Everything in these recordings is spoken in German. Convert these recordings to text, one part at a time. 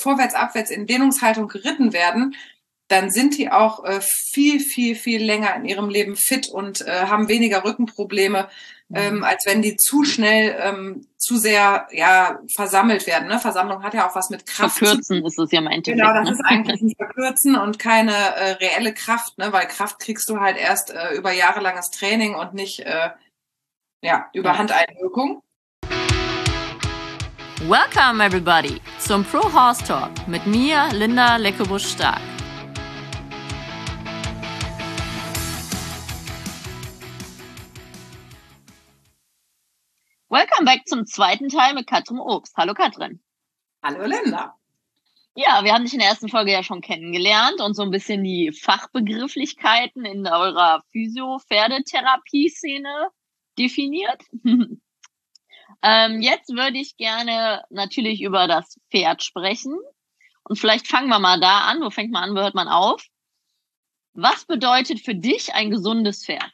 vorwärts, abwärts in Dehnungshaltung geritten werden, dann sind die auch viel, viel, viel länger in ihrem Leben fit und haben weniger Rückenprobleme, als wenn die zu schnell zu sehr versammelt werden. Ne? Versammlung hat ja auch was mit Kraft Verkürzen ist es ja im Endeffekt. Genau, das ist eigentlich ein Verkürzen und keine reelle Kraft, ne? Weil Kraft kriegst du halt erst über jahrelanges Training und nicht über Handeinwirkung. Welcome everybody zum Pro Horse Talk mit mir, Linda Leckebusch-Stark. Welcome back zum zweiten Teil mit Katrin Obst. Hallo Katrin. Hallo Linda. Ja, wir haben dich in der ersten Folge ja schon kennengelernt und so ein bisschen die Fachbegrifflichkeiten in eurer Physio-Pferdetherapie-Szene definiert. Jetzt würde ich gerne natürlich über das Pferd sprechen. Und vielleicht fangen wir mal da an. Wo fängt man an, wo hört man auf? Was bedeutet für dich ein gesundes Pferd?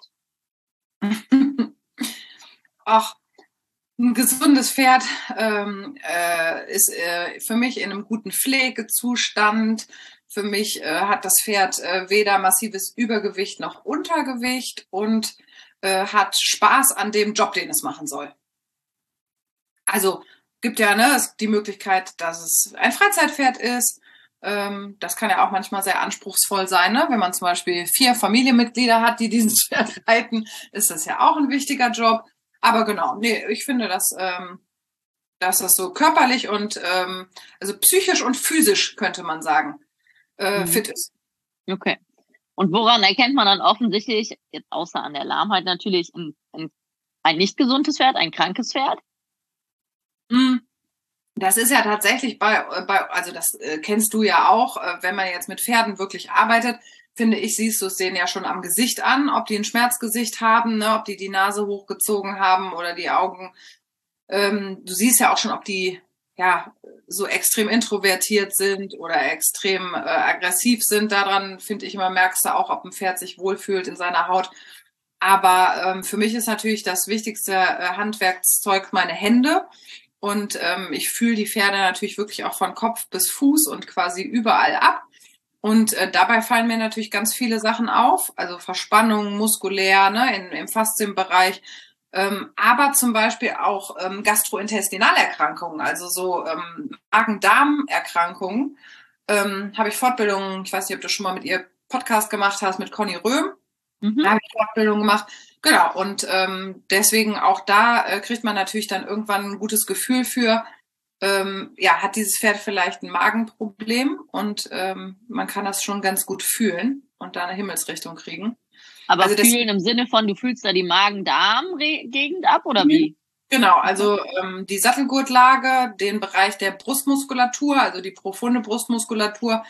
Ach, ein gesundes Pferd ist für mich in einem guten Pflegezustand. Für mich hat das Pferd weder massives Übergewicht noch Untergewicht und hat Spaß an dem Job, den es machen soll. Also gibt ja die Möglichkeit, dass es ein Freizeitpferd ist. Das kann ja auch manchmal sehr anspruchsvoll sein. Ne? Wenn man zum Beispiel 4 Familienmitglieder hat, die dieses Pferd reiten, ist das ja auch ein wichtiger Job. Aber genau, ich finde, dass das so körperlich und also psychisch und physisch, könnte man sagen, fit ist. Okay. Und woran erkennt man dann offensichtlich, jetzt außer an der Lahmheit natürlich, ein nicht gesundes Pferd, ein krankes Pferd? Das ist ja tatsächlich also das kennst du ja auch, wenn man jetzt mit Pferden wirklich arbeitet, finde ich, siehst du es denen ja schon am Gesicht an, ob die ein Schmerzgesicht haben, ne, ob die Nase hochgezogen haben oder die Augen. Du siehst ja auch schon, ob die so extrem introvertiert sind oder extrem aggressiv sind. Daran, finde ich immer, merkst du auch, ob ein Pferd sich wohlfühlt in seiner Haut. Aber für mich ist natürlich das wichtigste Handwerkszeug meine Hände. Und ich fühle die Pferde natürlich wirklich auch von Kopf bis Fuß und quasi überall ab. Und dabei fallen mir natürlich ganz viele Sachen auf, also Verspannungen muskulär, ne, im Faszienbereich, aber zum Beispiel auch Gastrointestinalerkrankungen, also so Magen-Darm-Erkrankungen. Habe ich Fortbildungen, ich weiß nicht, ob du schon mal mit ihr Podcast gemacht hast, mit Conny Röhm. Da habe ich Fortbildungen gemacht. Genau, und deswegen auch da kriegt man natürlich dann irgendwann ein gutes Gefühl für, hat dieses Pferd vielleicht ein Magenproblem und man kann das schon ganz gut fühlen und da eine Himmelsrichtung kriegen. Aber also fühlen im Sinne von, du fühlst da die Magen-Darm-Gegend ab oder wie? Genau, also die Sattelgurtlage, den Bereich der Brustmuskulatur, also die profunde Brustmuskulatur,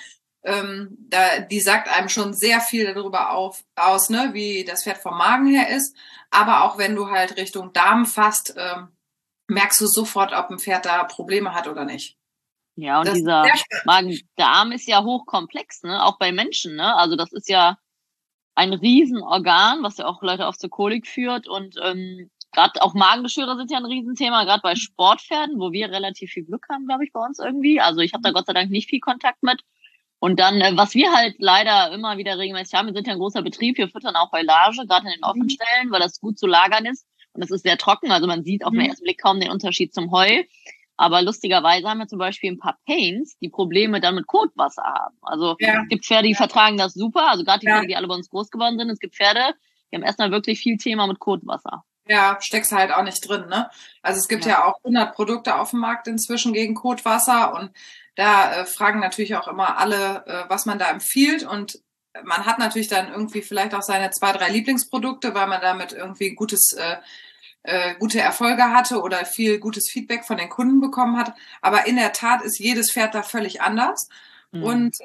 die sagt einem schon sehr viel darüber aus, ne, wie das Pferd vom Magen her ist. Aber auch wenn du halt Richtung Darm fasst, merkst du sofort, ob ein Pferd da Probleme hat oder nicht. Ja, und dieser Magen-Darm ist ja hochkomplex, ne? Auch bei Menschen, ne? Also das ist ja ein Riesenorgan, was ja auch Leute auf zur Kolik führt. Und gerade auch Magengeschwüre sind ja ein Riesenthema, gerade bei Sportpferden, wo wir relativ viel Glück haben, glaube ich, bei uns irgendwie. Also ich habe da Gott sei Dank nicht viel Kontakt mit. Und dann, was wir halt leider immer wieder regelmäßig haben, wir sind ja ein großer Betrieb, wir füttern auch Heulage, gerade in den Offenstellen, weil das gut zu lagern ist. Und es ist sehr trocken, also man sieht auf den ersten Blick kaum den Unterschied zum Heu. Aber lustigerweise haben wir zum Beispiel ein paar Paints, die Probleme dann mit Kotwasser haben. Also es gibt Pferde, die vertragen das super, also gerade die Pferde, die alle bei uns groß geworden sind. Es gibt Pferde, die haben erstmal wirklich viel Thema mit Kotwasser. Ja, steckst halt auch nicht drin, ne? Also es gibt ja auch 100 Produkte auf dem Markt inzwischen gegen Kotwasser und da fragen natürlich auch immer alle, was man da empfiehlt und man hat natürlich dann irgendwie vielleicht auch seine 2, 3 Lieblingsprodukte, weil man damit irgendwie gute Erfolge hatte oder viel gutes Feedback von den Kunden bekommen hat. Aber in der Tat ist jedes Pferd da völlig anders und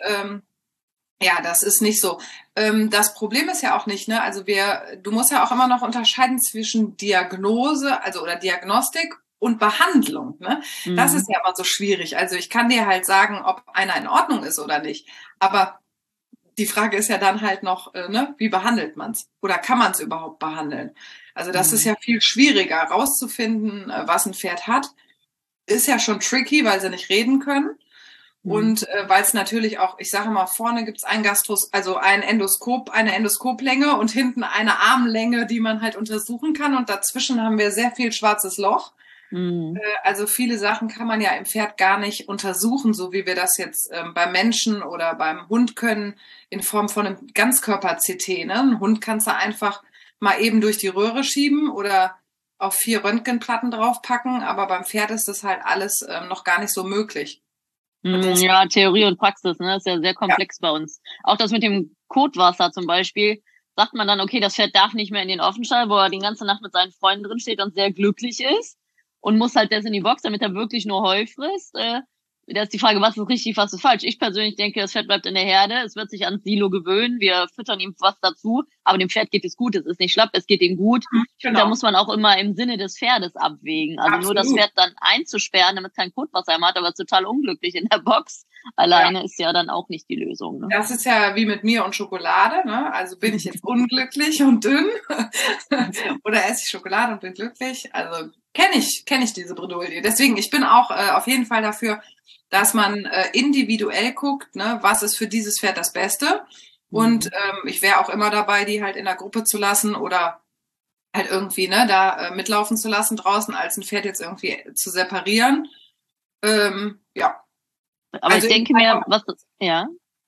das ist nicht so. Das Problem ist ja auch nicht, ne? Also du musst ja auch immer noch unterscheiden zwischen Diagnose, also oder Diagnostik und Behandlung, ne? Das ist ja immer so schwierig. Also ich kann dir halt sagen, ob einer in Ordnung ist oder nicht. Aber die Frage ist ja dann halt noch, wie behandelt man's? Oder kann man es überhaupt behandeln? Also das ist ja viel schwieriger, rauszufinden, was ein Pferd hat. Ist ja schon tricky, weil sie nicht reden können. Und weil es natürlich auch, ich sage mal, vorne gibt's ein also ein Endoskop, eine Endoskoplänge und hinten eine Armlänge, die man halt untersuchen kann. Und dazwischen haben wir sehr viel schwarzes Loch. Also viele Sachen kann man ja im Pferd gar nicht untersuchen, so wie wir das jetzt beim Menschen oder beim Hund können, in Form von einem Ganzkörper-CT. Ne? Ein Hund kannst du einfach mal eben durch die Röhre schieben oder auf 4 Röntgenplatten draufpacken, aber beim Pferd ist das halt alles noch gar nicht so möglich. Ja, Theorie und Praxis, ne, ist ja sehr komplex bei uns. Auch das mit dem Kotwasser zum Beispiel, sagt man dann, okay, das Pferd darf nicht mehr in den Offenstall, wo er die ganze Nacht mit seinen Freunden drin steht und sehr glücklich ist und muss halt das in die Box, damit er wirklich nur Heu frisst. Da ist die Frage, was ist richtig, was ist falsch. Ich persönlich denke, das Pferd bleibt in der Herde, es wird sich ans Silo gewöhnen, wir füttern ihm was dazu, aber dem Pferd geht es gut, es ist nicht schlapp, es geht ihm gut. Genau. Und da muss man auch immer im Sinne des Pferdes abwägen. Also Absolut. Nur das Pferd dann einzusperren, damit es kein Kotwasser mehr hat, aber total unglücklich in der Box alleine ist ja dann auch nicht die Lösung. Ne? Das ist ja wie mit mir und Schokolade. Ne? Also bin ich jetzt unglücklich und dünn oder esse ich Schokolade und bin glücklich? Also kenne ich diese Bredouille. Deswegen, ich bin auch auf jeden Fall dafür, dass man individuell guckt, ne, was ist für dieses Pferd das Beste. Und ich wäre auch immer dabei, die halt in der Gruppe zu lassen oder halt irgendwie da mitlaufen zu lassen draußen, als ein Pferd jetzt irgendwie zu separieren. Ja. Aber also ich denke mir, was das, ja.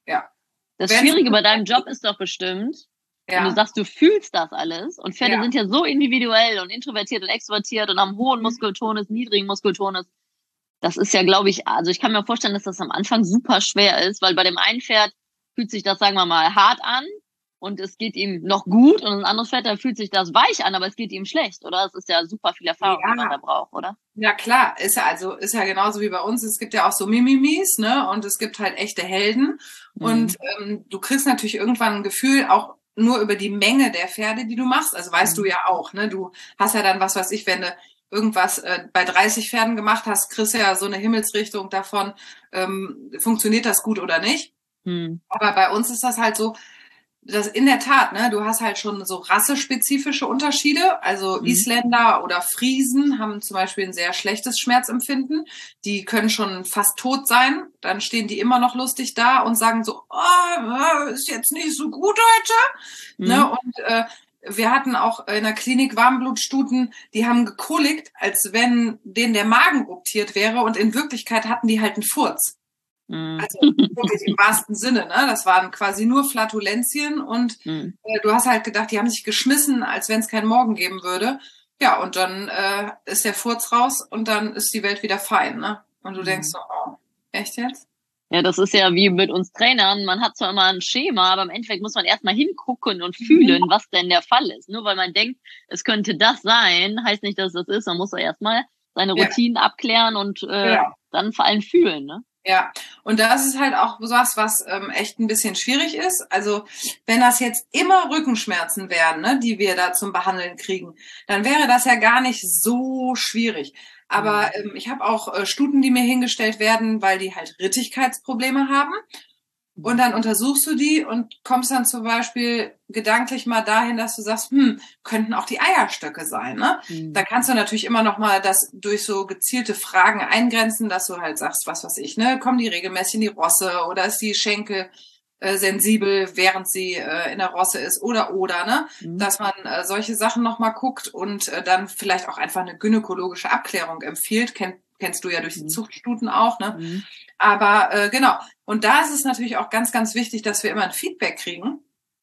Das Schwierige bei deinem Job ist doch bestimmt, wenn du sagst, du fühlst das alles und Pferde sind ja so individuell und introvertiert und extrovertiert und haben hohen Muskeltonus, niedrigen Muskeltonus. Das ist ja, glaube ich, also ich kann mir vorstellen, dass das am Anfang super schwer ist, weil bei dem einen Pferd fühlt sich das, sagen wir mal, hart an und es geht ihm noch gut und ein anderes Pferd, da fühlt sich das weich an, aber es geht ihm schlecht, oder? Es ist ja super viel Erfahrung, die man da braucht, oder? Ja, klar, ist ja genauso wie bei uns. Es gibt ja auch so Mimimis, ne? Und es gibt halt echte Helden. Und du kriegst natürlich irgendwann ein Gefühl, auch nur über die Menge der Pferde, die du machst. Also weißt du ja auch, ne? Du hast ja dann, was weiß ich, wenn du irgendwas bei 30 Pferden gemacht hast, kriegst du ja so eine Himmelsrichtung davon, funktioniert das gut oder nicht. Aber bei uns ist das halt so, das in der Tat, ne, du hast halt schon so rassespezifische Unterschiede. Also Isländer oder Friesen haben zum Beispiel ein sehr schlechtes Schmerzempfinden. Die können schon fast tot sein. Dann stehen die immer noch lustig da und sagen so, oh, ist jetzt nicht so gut heute. Ne, und wir hatten auch in der Klinik Warmblutstuten, die haben gekolikt, als wenn denen der Magen ruptiert wäre. Und in Wirklichkeit hatten die halt einen Furz. Also wirklich im wahrsten Sinne, ne? Das waren quasi nur Flatulenzien und du hast halt gedacht, die haben sich geschmissen, als wenn es keinen Morgen geben würde. Ja, und dann ist der Furz raus und dann ist die Welt wieder fein, ne? Und du denkst so, oh, echt jetzt? Ja, das ist ja wie mit uns Trainern. Man hat zwar immer ein Schema, aber im Endeffekt muss man erstmal hingucken und fühlen, was denn der Fall ist. Nur weil man denkt, es könnte das sein, heißt nicht, dass das ist. Man muss ja erstmal seine Routinen abklären und dann vor allem fühlen, ne? Ja, und das ist halt auch was echt ein bisschen schwierig ist. Also wenn das jetzt immer Rückenschmerzen wären, ne, die wir da zum Behandeln kriegen, dann wäre das ja gar nicht so schwierig. Aber ich habe auch Stuten, die mir hingestellt werden, weil die halt Rittigkeitsprobleme haben. Und dann untersuchst du die und kommst dann zum Beispiel gedanklich mal dahin, dass du sagst, könnten auch die Eierstöcke sein, ne? Da kannst du natürlich immer noch mal das durch so gezielte Fragen eingrenzen, dass du halt sagst, was weiß ich, ne? Kommen die regelmäßig in die Rosse oder ist die Schenkel sensibel, während sie in der Rosse ist oder, ne? Dass man solche Sachen noch mal guckt und dann vielleicht auch einfach eine gynäkologische Abklärung empfiehlt. Kennst du ja durch die Zuchtstuten auch, ne? Aber genau. Und da ist es natürlich auch ganz, ganz wichtig, dass wir immer ein Feedback kriegen.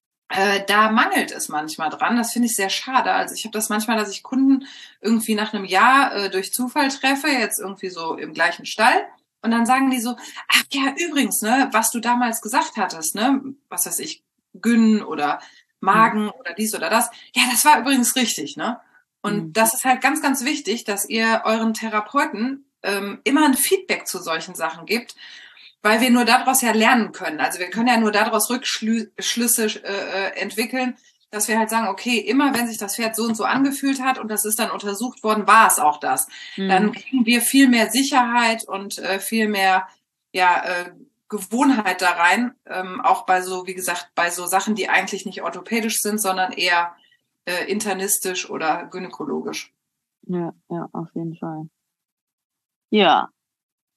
Da mangelt es manchmal dran. Das finde ich sehr schade. Also ich habe das manchmal, dass ich Kunden irgendwie nach einem Jahr durch Zufall treffe, jetzt irgendwie so im gleichen Stall. Und dann sagen die so, ach ja, übrigens, ne, was du damals gesagt hattest, ne, was weiß ich, Gyn oder Magen oder dies oder das. Ja, das war übrigens richtig, ne? Und das ist halt ganz, ganz wichtig, dass ihr euren Therapeuten immer ein Feedback zu solchen Sachen gibt, weil wir nur daraus ja lernen können. Also wir können ja nur daraus Rückschlüsse entwickeln, dass wir halt sagen, okay, immer wenn sich das Pferd so und so angefühlt hat und das ist dann untersucht worden, war es auch das. Dann kriegen wir viel mehr Sicherheit und viel mehr Gewohnheit da rein, auch bei so, wie gesagt, bei so Sachen, die eigentlich nicht orthopädisch sind, sondern eher internistisch oder gynäkologisch. Ja, auf jeden Fall. Ja.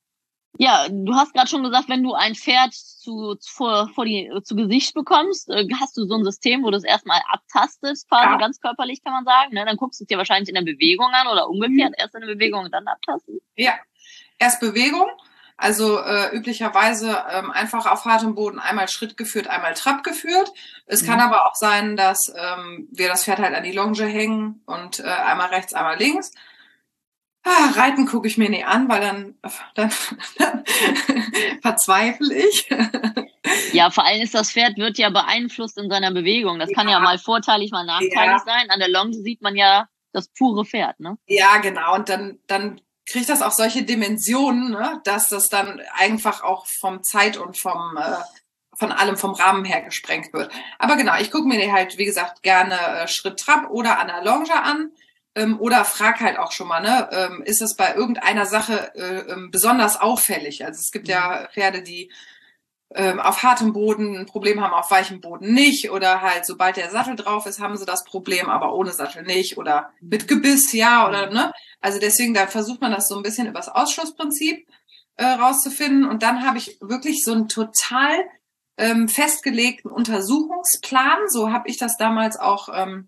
Ja, du hast gerade schon gesagt, wenn du ein Pferd zu Gesicht bekommst, hast du so ein System, wo du es erstmal abtastest, quasi Ja. ganz körperlich, kann man sagen. Ne? Dann guckst du es dir wahrscheinlich in der Bewegung an oder umgekehrt, Mhm. erst in der Bewegung und dann abtasten. Ja, erst Bewegung, also üblicherweise einfach auf hartem Boden einmal Schritt geführt, einmal Trab geführt. Es kann Mhm. aber auch sein, dass wir das Pferd halt an die Longe hängen und einmal rechts, einmal links. Reiten gucke ich mir nie an, weil dann verzweifle ich. Ja, vor allem ist das Pferd wird ja beeinflusst in seiner Bewegung. Das kann ja Ja, mal vorteilig, mal nachteilig ja, sein. An der Longe sieht man ja das pure Pferd, ne? ja, genau. Und dann kriegt das auch solche Dimensionen, ne, dass das dann einfach auch vom Zeit und von allem vom Rahmen her gesprengt wird. Aber genau, ich gucke mir die halt, wie gesagt, gerne Schritt Trab oder an der Longe an. Oder frag halt auch schon mal, ne, ist es bei irgendeiner Sache besonders auffällig? Also es gibt Mhm. ja Pferde, die auf hartem Boden ein Problem haben, auf weichem Boden nicht. Oder halt, sobald der Sattel drauf ist, haben sie das Problem, aber ohne Sattel nicht. Oder mit Gebiss, ja, oder Mhm. ne? Also deswegen, da versucht man das so ein bisschen übers Ausschlussprinzip rauszufinden. Und dann habe ich wirklich so einen total festgelegten Untersuchungsplan. So habe ich das damals auch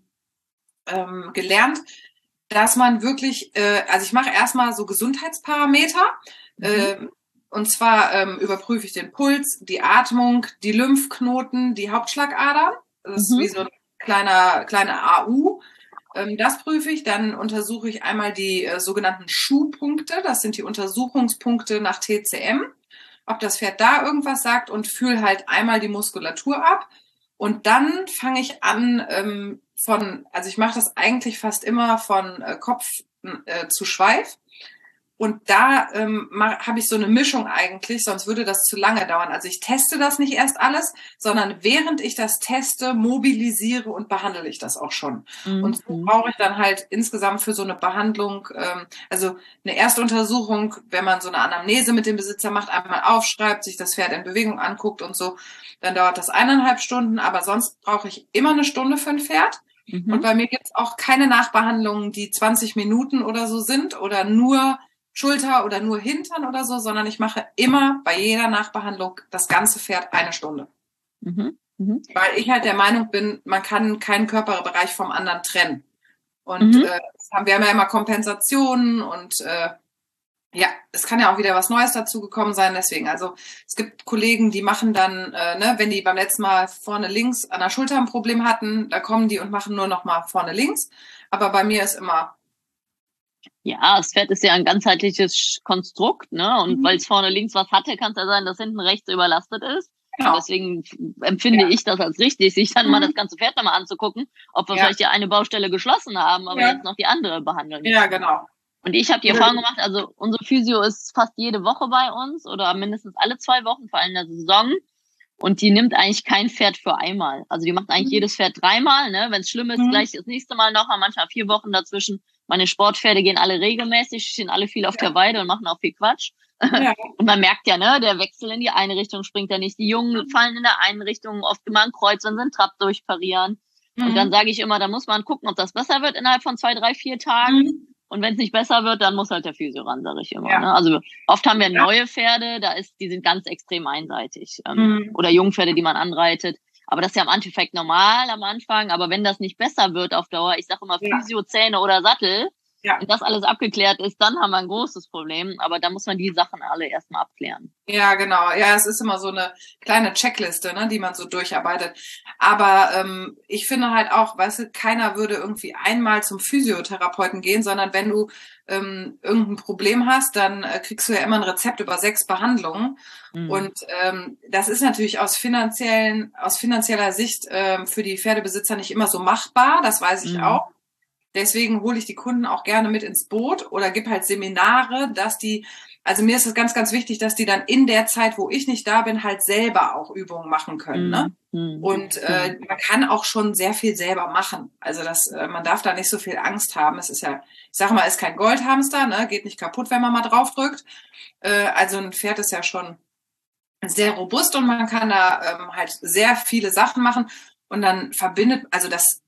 gelernt, dass man wirklich, also ich mache erstmal so Gesundheitsparameter. Mhm. Und zwar überprüfe ich den Puls, die Atmung, die Lymphknoten, die Hauptschlagadern. Das ist wie Mhm. so ein kleine AU. Das prüfe ich. Dann untersuche ich einmal die sogenannten Schuhpunkte. Das sind die Untersuchungspunkte nach TCM. Ob das Pferd da irgendwas sagt und fühle halt einmal die Muskulatur ab. Und dann fange ich an also ich mache das eigentlich fast immer von Kopf zu Schweif. Und da habe ich so eine Mischung eigentlich, sonst würde das zu lange dauern. Also ich teste das nicht erst alles, sondern während ich das teste, mobilisiere und behandle ich das auch schon. Und so Mhm. brauche ich dann halt insgesamt für so eine Behandlung, also eine Erstuntersuchung, wenn man so eine Anamnese mit dem Besitzer macht, einmal aufschreibt, sich das Pferd in Bewegung anguckt und so, dann dauert das 1,5 Stunden, aber sonst brauche ich immer eine Stunde für ein Pferd. Und Mhm. bei mir gibt es auch keine Nachbehandlungen, die 20 Minuten oder so sind oder nur Schulter oder nur Hintern oder so, sondern ich mache immer bei jeder Nachbehandlung das ganze Pferd 1 Stunde. Mhm. Mhm. Weil ich halt der Meinung bin, man kann keinen Körperbereich vom anderen trennen. Und Mhm. wir haben ja immer Kompensationen und ja, es kann ja auch wieder was Neues dazu gekommen sein. Deswegen, also es gibt Kollegen, die machen dann, ne, wenn die beim letzten Mal vorne links an der Schulter ein Problem hatten, da kommen die und machen nur noch mal vorne links. Aber bei mir ist immer Ja, das Pferd ist ja ein ganzheitliches Konstrukt, ne? Und weil mhm. es vorne links was hatte, kann es ja sein, dass hinten rechts überlastet ist. Und Genau. deswegen empfinde Ja. ich das als richtig, sich dann mal das Mhm. ganze Pferd nochmal anzugucken, ob wir Ja. vielleicht die eine Baustelle geschlossen haben, aber Ja. jetzt noch die andere behandeln Ja, müssen. genau. Und ich habe die Oder Erfahrung gemacht, also unsere Physio ist fast jede Woche bei uns oder mindestens alle 2 Wochen, vor allem in der Saison. Und die nimmt eigentlich kein Pferd für einmal. Also die macht eigentlich mhm. jedes Pferd dreimal, ne? Wenn es schlimm ist, Mhm. gleich das nächste Mal noch, manchmal 4 Wochen dazwischen. Meine Sportpferde gehen alle regelmäßig, stehen alle viel auf Ja. der Weide und machen auch viel Quatsch. Ja. Und man merkt ja, ne, der Wechsel in die eine Richtung springt ja nicht. Die Jungen fallen in der einen Richtung, oft immer ein Kreuz, wenn sie einen Trab durchparieren. Und dann Mhm. sage ich immer, da muss man gucken, ob das besser wird innerhalb von 2, 3, 4 Tagen. Mhm. Und wenn es nicht besser wird, dann muss halt der Physio ran, sage ich immer. Ja. Ne? Also oft haben wir Ja. neue Pferde, die sind ganz extrem einseitig. Mhm. Oder Jungpferde, die man anreitet. Aber das ist ja im Endeffekt normal am Anfang. Aber wenn das nicht besser wird auf Dauer, ich sage immer Ja. Physio, Zähne oder Sattel, Ja. wenn das alles abgeklärt ist, dann haben wir ein großes Problem. Aber da muss man die Sachen alle erstmal abklären. Ja, genau. Ja, es ist immer so eine kleine Checkliste, ne, die man so durcharbeitet. Aber ich finde halt auch, weißt du, keiner würde irgendwie einmal zum Physiotherapeuten gehen, sondern wenn du irgendein Problem hast, dann kriegst du ja immer ein Rezept über 6 Behandlungen. Mhm. Und das ist natürlich aus finanzieller Sicht für die Pferdebesitzer nicht immer so machbar, das weiß ich Mhm. auch. Deswegen hole ich die Kunden auch gerne mit ins Boot oder gebe halt Seminare, also mir ist es ganz, ganz wichtig, dass die dann in der Zeit, wo ich nicht da bin, halt selber auch Übungen machen können, ne? Mhm. Mhm. Und Mhm. man kann auch schon sehr viel selber machen. Also man darf da nicht so viel Angst haben. Es ist ja, ich sage mal, ist kein Goldhamster, ne? Geht nicht kaputt, wenn man mal drauf drückt. Also ein Pferd ist ja schon sehr robust und man kann da halt sehr viele Sachen machen und dann verbindet, also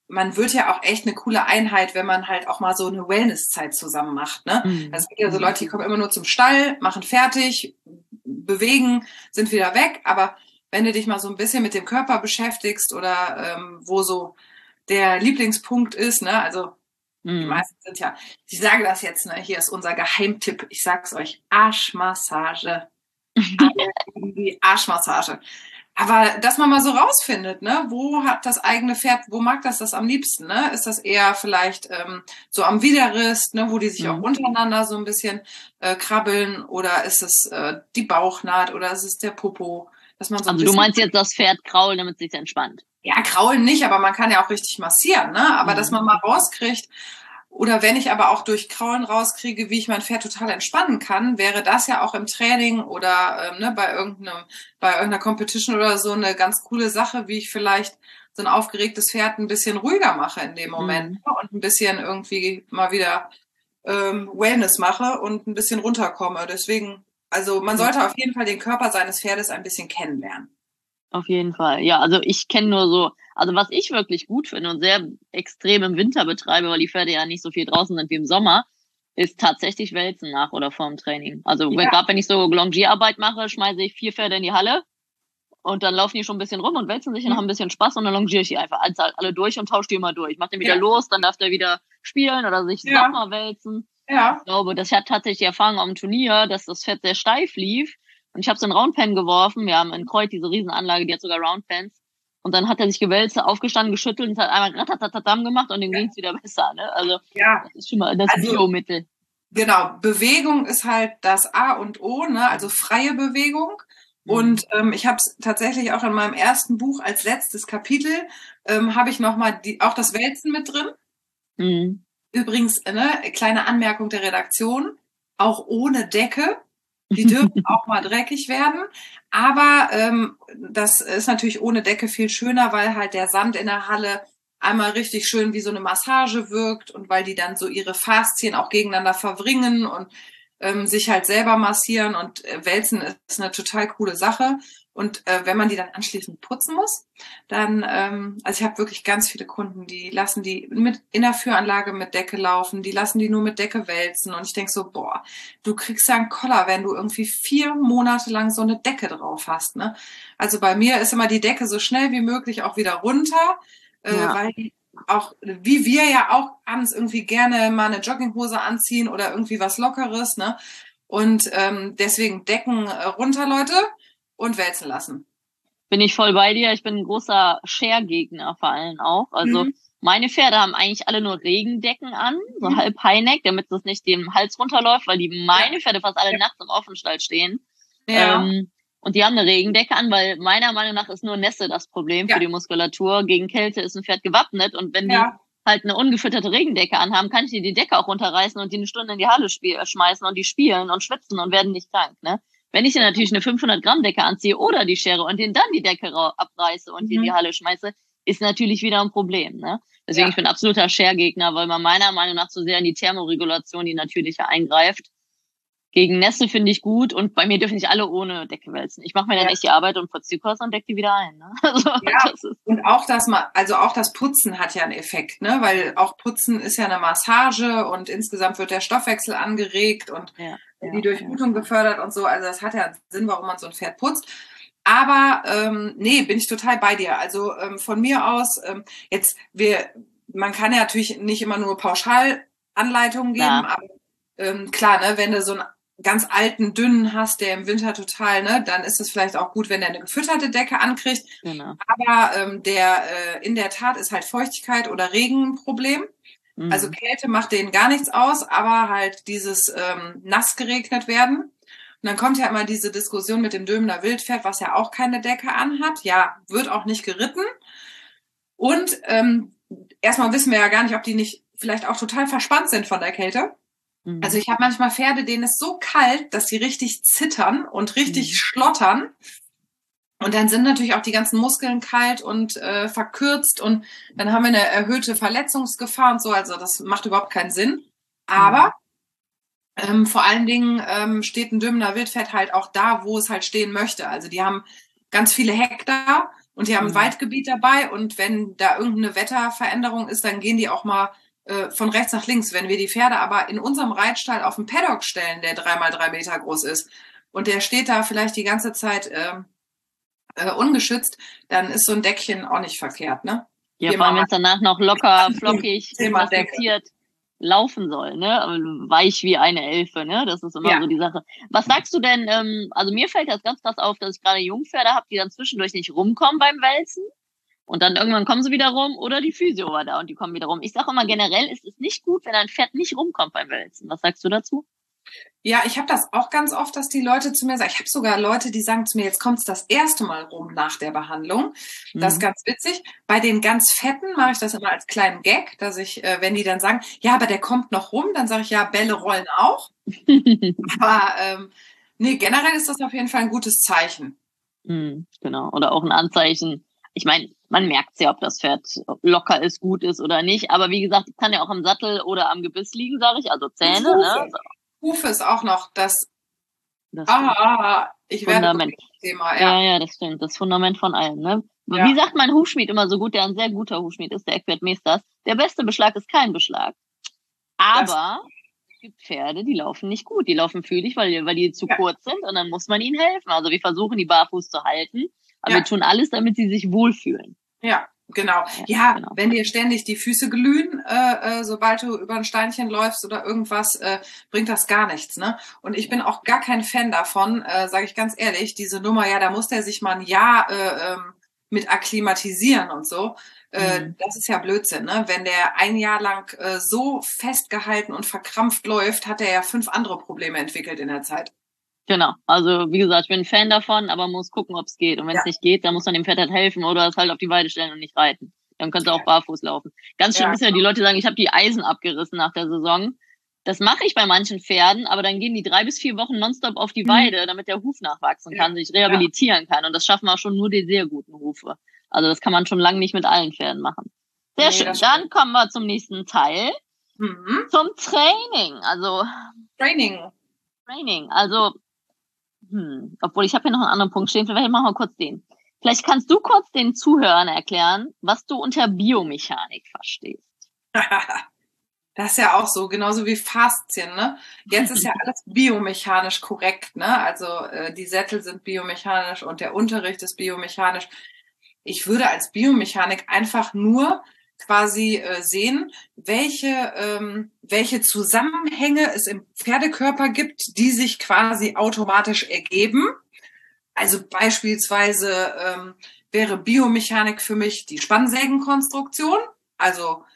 man wird ja auch echt eine coole Einheit, wenn man halt auch mal so eine Wellnesszeit zusammen macht, ne? Also es gibt ja so Leute, die kommen immer nur zum Stall, machen fertig, bewegen, sind wieder weg, aber wenn du dich mal so ein bisschen mit dem Körper beschäftigst oder wo so der Lieblingspunkt ist, ne? Also die meisten sind ja, ich sage das jetzt, ne? Hier ist unser Geheimtipp, ich sag's euch, Arschmassage. Die Arschmassage. Aber dass man mal so rausfindet, ne, wo hat das eigene Pferd, wo mag das am liebsten, ne? Ist das eher vielleicht so am Widerriss, ne, wo die sich auch untereinander so ein bisschen krabbeln, oder ist es die Bauchnaht oder ist es der Popo, dass man so ein Also du meinst jetzt das Pferd kraulen, damit es sich entspannt? Ja, kraulen nicht, aber man kann ja auch richtig massieren, ne? Aber dass man mal rauskriegt, oder wenn ich aber auch durch Kraulen rauskriege, wie ich mein Pferd total entspannen kann, wäre das ja auch im Training oder ne, bei irgendeiner Competition oder so eine ganz coole Sache, wie ich vielleicht so ein aufgeregtes Pferd ein bisschen ruhiger mache in dem Moment und ein bisschen irgendwie mal wieder Wellness mache und ein bisschen runterkomme. Deswegen, also man sollte auf jeden Fall den Körper seines Pferdes ein bisschen kennenlernen. Auf jeden Fall. Ja, also ich kenne nur so, also was ich wirklich gut finde und sehr extrem im Winter betreibe, weil die Pferde ja nicht so viel draußen sind wie im Sommer, ist tatsächlich Wälzen nach oder vorm Training. Also gerade wenn ich so Longierarbeit mache, schmeiße ich 4 Pferde in die Halle und dann laufen die schon ein bisschen rum und wälzen sich und haben ein bisschen Spaß und dann longiere ich die einfach alle durch und tausche die immer durch. Ich mache den wieder los, dann darf der wieder spielen oder sich nochmal wälzen. Ja. Ich glaube, das hat tatsächlich die Erfahrung am Turnier, dass das Pferd sehr steif lief. Und ich habe so einen Roundpen geworfen. Wir haben in Kreuth diese Riesenanlage, die hat sogar Roundpens. Und dann hat er sich gewälzt, aufgestanden, geschüttelt und hat einmal ratatatam gemacht und dem ging's wieder besser. Ne? Also das ist schon mal das Biomittel. Genau, Bewegung ist halt das A und O, ne? Also freie Bewegung. Und ich habe es tatsächlich auch in meinem ersten Buch als letztes Kapitel, habe ich nochmal auch das Wälzen mit drin. Übrigens, ne, kleine Anmerkung der Redaktion, auch ohne Decke. Die dürfen auch mal dreckig werden. Aber das ist natürlich ohne Decke viel schöner, weil halt der Sand in der Halle einmal richtig schön wie so eine Massage wirkt und weil die dann so ihre Faszien auch gegeneinander verwringen und sich halt selber massieren. Und Wälzen ist eine total coole Sache. Und wenn man die dann anschließend putzen muss, dann, also ich habe wirklich ganz viele Kunden, die lassen die mit in der Führanlage mit Decke laufen, die lassen die nur mit Decke wälzen. Und ich denk so, boah, du kriegst ja einen Koller, wenn du irgendwie 4 Monate lang so eine Decke drauf hast, ne? Also bei mir ist immer die Decke so schnell wie möglich auch wieder runter, weil die auch, wie wir ja auch abends irgendwie gerne mal eine Jogginghose anziehen oder irgendwie was Lockeres, ne? Und deswegen Decken runter, Leute. Und wälzen lassen. Bin ich voll bei dir. Ich bin ein großer Share-Gegner vor allem auch. Also meine Pferde haben eigentlich alle nur Regendecken an, so halb Highneck, damit es nicht dem Hals runterläuft, weil meine Pferde fast alle nachts im Offenstall stehen. Ja. Und die haben eine Regendecke an, weil meiner Meinung nach ist nur Nässe das Problem für die Muskulatur. Gegen Kälte ist ein Pferd gewappnet und wenn die halt eine ungefütterte Regendecke anhaben, kann ich die Decke auch runterreißen und die eine Stunde in die Halle schmeißen und die spielen und schwitzen und werden nicht krank, ne? Wenn ich dann natürlich eine 500 Gramm Decke anziehe oder die Schere und denen dann die Decke abreiße und die in die Halle schmeiße, ist natürlich wieder ein Problem, ne? Deswegen, ich bin absoluter Share-Gegner, weil man meiner Meinung nach zu sehr in die Thermoregulation, die natürliche, eingreift. Gegen Nässe finde ich gut und bei mir dürfen nicht alle ohne Decke wälzen. Ich mache mir dann echt die Arbeit und putze die Kurse und decke die wieder ein, ne? Also, das ist und auch auch das Putzen hat ja einen Effekt, ne? Weil auch Putzen ist ja eine Massage und insgesamt wird der Stoffwechsel angeregt und die Durchblutung gefördert und so. Also das hat ja Sinn, warum man so ein Pferd putzt. Aber nee, bin ich total bei dir. Also von mir aus, man kann ja natürlich nicht immer nur Pauschalanleitungen geben, aber klar, ne, wenn du so einen ganz alten, dünnen hast, der im Winter total, ne, dann ist es vielleicht auch gut, wenn der eine gefütterte Decke ankriegt. Genau. Aber in der Tat ist halt Feuchtigkeit oder Regen ein Problem. Also Kälte macht denen gar nichts aus, aber halt dieses nass geregnet werden. Und dann kommt ja immer diese Diskussion mit dem Döbener Wildpferd, was ja auch keine Decke anhat. Ja, wird auch nicht geritten. Und erstmal wissen wir ja gar nicht, ob die nicht vielleicht auch total verspannt sind von der Kälte. Also ich habe manchmal Pferde, denen ist so kalt, dass sie richtig zittern und richtig schlottern. Und dann sind natürlich auch die ganzen Muskeln kalt und verkürzt und dann haben wir eine erhöhte Verletzungsgefahr und so. Also das macht überhaupt keinen Sinn. Aber vor allen Dingen steht ein Döbener Wildpferd halt auch da, wo es halt stehen möchte. Also die haben ganz viele Hektar Und die haben ein Waldgebiet dabei und wenn da irgendeine Wetterveränderung ist, dann gehen die auch mal von rechts nach links. Wenn wir die Pferde aber in unserem Reitstall auf den Paddock stellen, der 3x3 Meter groß ist und der steht da vielleicht die ganze Zeit ungeschützt, dann ist so ein Deckchen auch nicht verkehrt, ne? Ja, vor allem, wenn es danach noch locker, flockig, mastiziert laufen soll, ne? Weich wie eine Elfe, ne? Das ist immer so die Sache. Was sagst du denn, also mir fällt das ganz krass auf, dass ich gerade Jungpferde habe, die dann zwischendurch nicht rumkommen beim Wälzen und dann irgendwann kommen sie wieder rum oder die Physio war da und die kommen wieder rum. Ich sage immer, generell ist es nicht gut, wenn ein Pferd nicht rumkommt beim Wälzen. Was sagst du dazu? Ja, ich habe das auch ganz oft, dass die Leute zu mir sagen, ich habe sogar Leute, die sagen zu mir, jetzt kommt's das erste Mal rum nach der Behandlung. Das ist ganz witzig. Bei den ganz Fetten mache ich das immer als kleinen Gag, dass ich, wenn die dann sagen, ja, aber der kommt noch rum, dann sage ich, ja, Bälle rollen auch. Aber nee, generell ist das auf jeden Fall ein gutes Zeichen. Genau, oder auch ein Anzeichen. Ich meine, man merkt ja, ob das Pferd locker ist, gut ist oder nicht. Aber wie gesagt, es kann ja auch am Sattel oder am Gebiss liegen, sage ich, also Zähne. Ne? Hufe ist auch noch das ich Fundament. Thema, ja, das stimmt. Das Fundament von allem. Ne? Ja. Wie sagt mein Hufschmied immer so gut, der ein sehr guter Hufschmied ist, der Eckbert Meesters, der beste Beschlag ist kein Beschlag. Aber es gibt Pferde, die laufen nicht gut. Die laufen fühlig, weil die zu kurz sind und dann muss man ihnen helfen. Also wir versuchen, die barfuß zu halten, aber wir tun alles, damit sie sich wohlfühlen. Ja. Genau. Ja, genau. Wenn dir ständig die Füße glühen, sobald du über ein Steinchen läufst oder irgendwas, bringt das gar nichts, ne? Und ich bin auch gar kein Fan davon, sage ich ganz ehrlich, diese Nummer, ja, da muss der sich mal ein Jahr mit akklimatisieren und so. Das ist ja Blödsinn, ne? Wenn der ein Jahr lang so festgehalten und verkrampft läuft, hat er ja 5 andere Probleme entwickelt in der Zeit. Genau, also wie gesagt, ich bin ein Fan davon, aber muss gucken, ob es geht. Und wenn es nicht geht, dann muss man dem Pferd halt helfen oder es halt auf die Weide stellen und nicht reiten. Dann könnte es auch barfuß laufen. Ganz schlimm ist ja, die Leute sagen, ich habe die Eisen abgerissen nach der Saison. Das mache ich bei manchen Pferden, aber dann gehen die 3 bis 4 Wochen nonstop auf die Weide, damit der Huf nachwachsen kann, sich rehabilitieren kann. Und das schaffen auch schon nur die sehr guten Hufe. Also das kann man schon lange nicht mit allen Pferden machen. Sehr schön. Dann kommen wir zum nächsten Teil. Zum Training. Training. Also obwohl, ich habe hier noch einen anderen Punkt stehen, vielleicht machen wir kurz den. Vielleicht kannst du kurz den Zuhörern erklären, was du unter Biomechanik verstehst. Das ist ja auch so, genauso wie Faszien, ne? Jetzt ist ja alles biomechanisch korrekt, ne? Also die Sättel sind biomechanisch und der Unterricht ist biomechanisch. Ich würde als Biomechanik einfach nur quasi sehen, welche Zusammenhänge es im Pferdekörper gibt, die sich quasi automatisch ergeben. Also beispielsweise wäre Biomechanik für mich die Spannsägenkonstruktion, also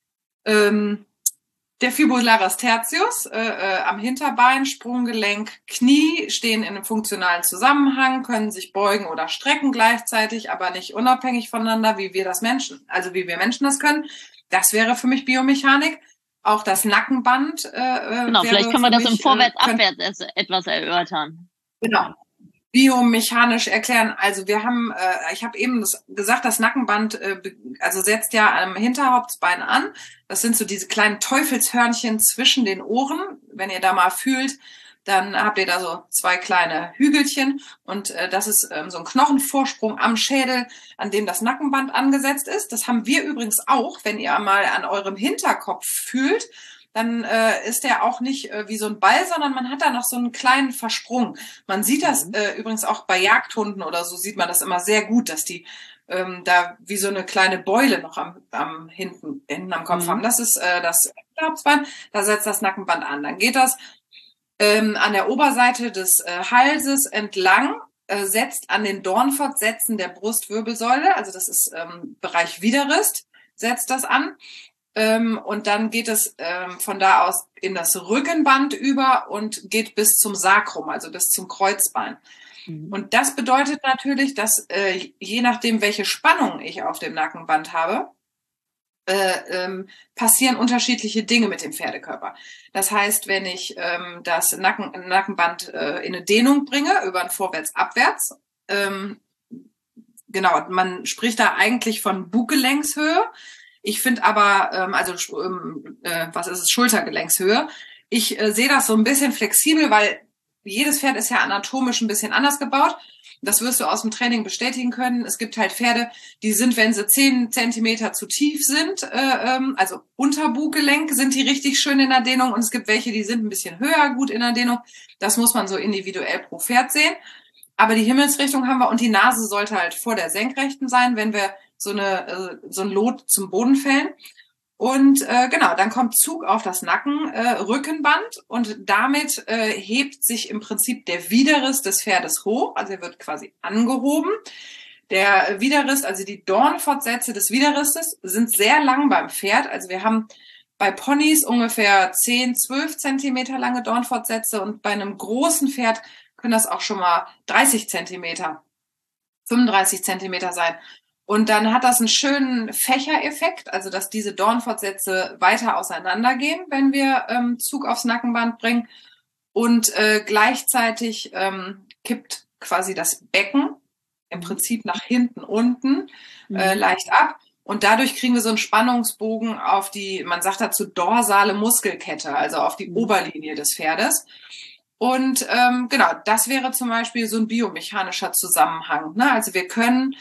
der Fibularis tertius am Hinterbein, Sprunggelenk, Knie stehen in einem funktionalen Zusammenhang, können sich beugen oder strecken gleichzeitig, aber nicht unabhängig voneinander, wie wir Menschen das können. Das wäre für mich Biomechanik. Auch das Nackenband. Genau, vielleicht können wir das im Vorwärts-Abwärts etwas erörtern. Genau. Biomechanisch erklären. Also wir haben, ich habe eben gesagt, das Nackenband also setzt ja am Hinterhauptsbein an. Das sind so diese kleinen Teufelshörnchen zwischen den Ohren. Wenn ihr da mal fühlt, dann habt ihr da so 2 kleine Hügelchen und das ist so ein Knochenvorsprung am Schädel, an dem das Nackenband angesetzt ist. Das haben wir übrigens auch, wenn ihr mal an eurem Hinterkopf fühlt. Dann ist der auch nicht wie so ein Ball, sondern man hat da noch so einen kleinen Versprung. Man sieht das übrigens auch bei Jagdhunden oder so, sieht man das immer sehr gut, dass die da wie so eine kleine Beule noch hinten am Kopf haben. Das ist das Hinterhauptsbein, da setzt das Nackenband an. Dann geht das an der Oberseite des Halses entlang, setzt an den Dornfortsätzen der Brustwirbelsäule, also das ist Bereich Widerrist, setzt das an. Und dann geht es von da aus in das Rückenband über und geht bis zum Sacrum, also bis zum Kreuzbein. Und das bedeutet natürlich, dass je nachdem, welche Spannung ich auf dem Nackenband habe, passieren unterschiedliche Dinge mit dem Pferdekörper. Das heißt, wenn ich das Nackenband in eine Dehnung bringe, über ein Vorwärts-Abwärts, genau, man spricht da eigentlich von Buggelenkshöhe. Ich finde aber, was ist es, Schultergelenkshöhe. Ich sehe das so ein bisschen flexibel, weil jedes Pferd ist ja anatomisch ein bisschen anders gebaut. das wirst du aus dem Training bestätigen können. Es gibt halt Pferde, die sind, wenn sie 10 Zentimeter zu tief sind, also unter Buggelenk, sind die richtig schön in der Dehnung. Und es gibt welche, die sind ein bisschen höher gut in der Dehnung. Das muss man so individuell pro Pferd sehen. Aber die Himmelsrichtung haben wir und die Nase sollte halt vor der Senkrechten sein, wenn wir so ein Lot zum Boden fällen. Und genau, dann kommt Zug auf das Rückenband und damit hebt sich im Prinzip der Widerriss des Pferdes hoch, also er wird quasi angehoben. Der Widerriss, also die Dornfortsätze des Widerrisses sind sehr lang beim Pferd, also wir haben bei Ponys ungefähr 10, 12 Zentimeter lange Dornfortsätze und bei einem großen Pferd können das auch schon mal 30 Zentimeter, 35 Zentimeter sein. Und dann hat das einen schönen Fächereffekt, also dass diese Dornfortsätze weiter auseinandergehen, wenn wir Zug aufs Nackenband bringen. Und gleichzeitig kippt quasi das Becken im Prinzip nach hinten unten leicht ab. Und dadurch kriegen wir so einen Spannungsbogen auf die, man sagt dazu dorsale Muskelkette, also auf die Oberlinie des Pferdes. Und genau, das wäre zum Beispiel so ein biomechanischer Zusammenhang. Ne? Also wir können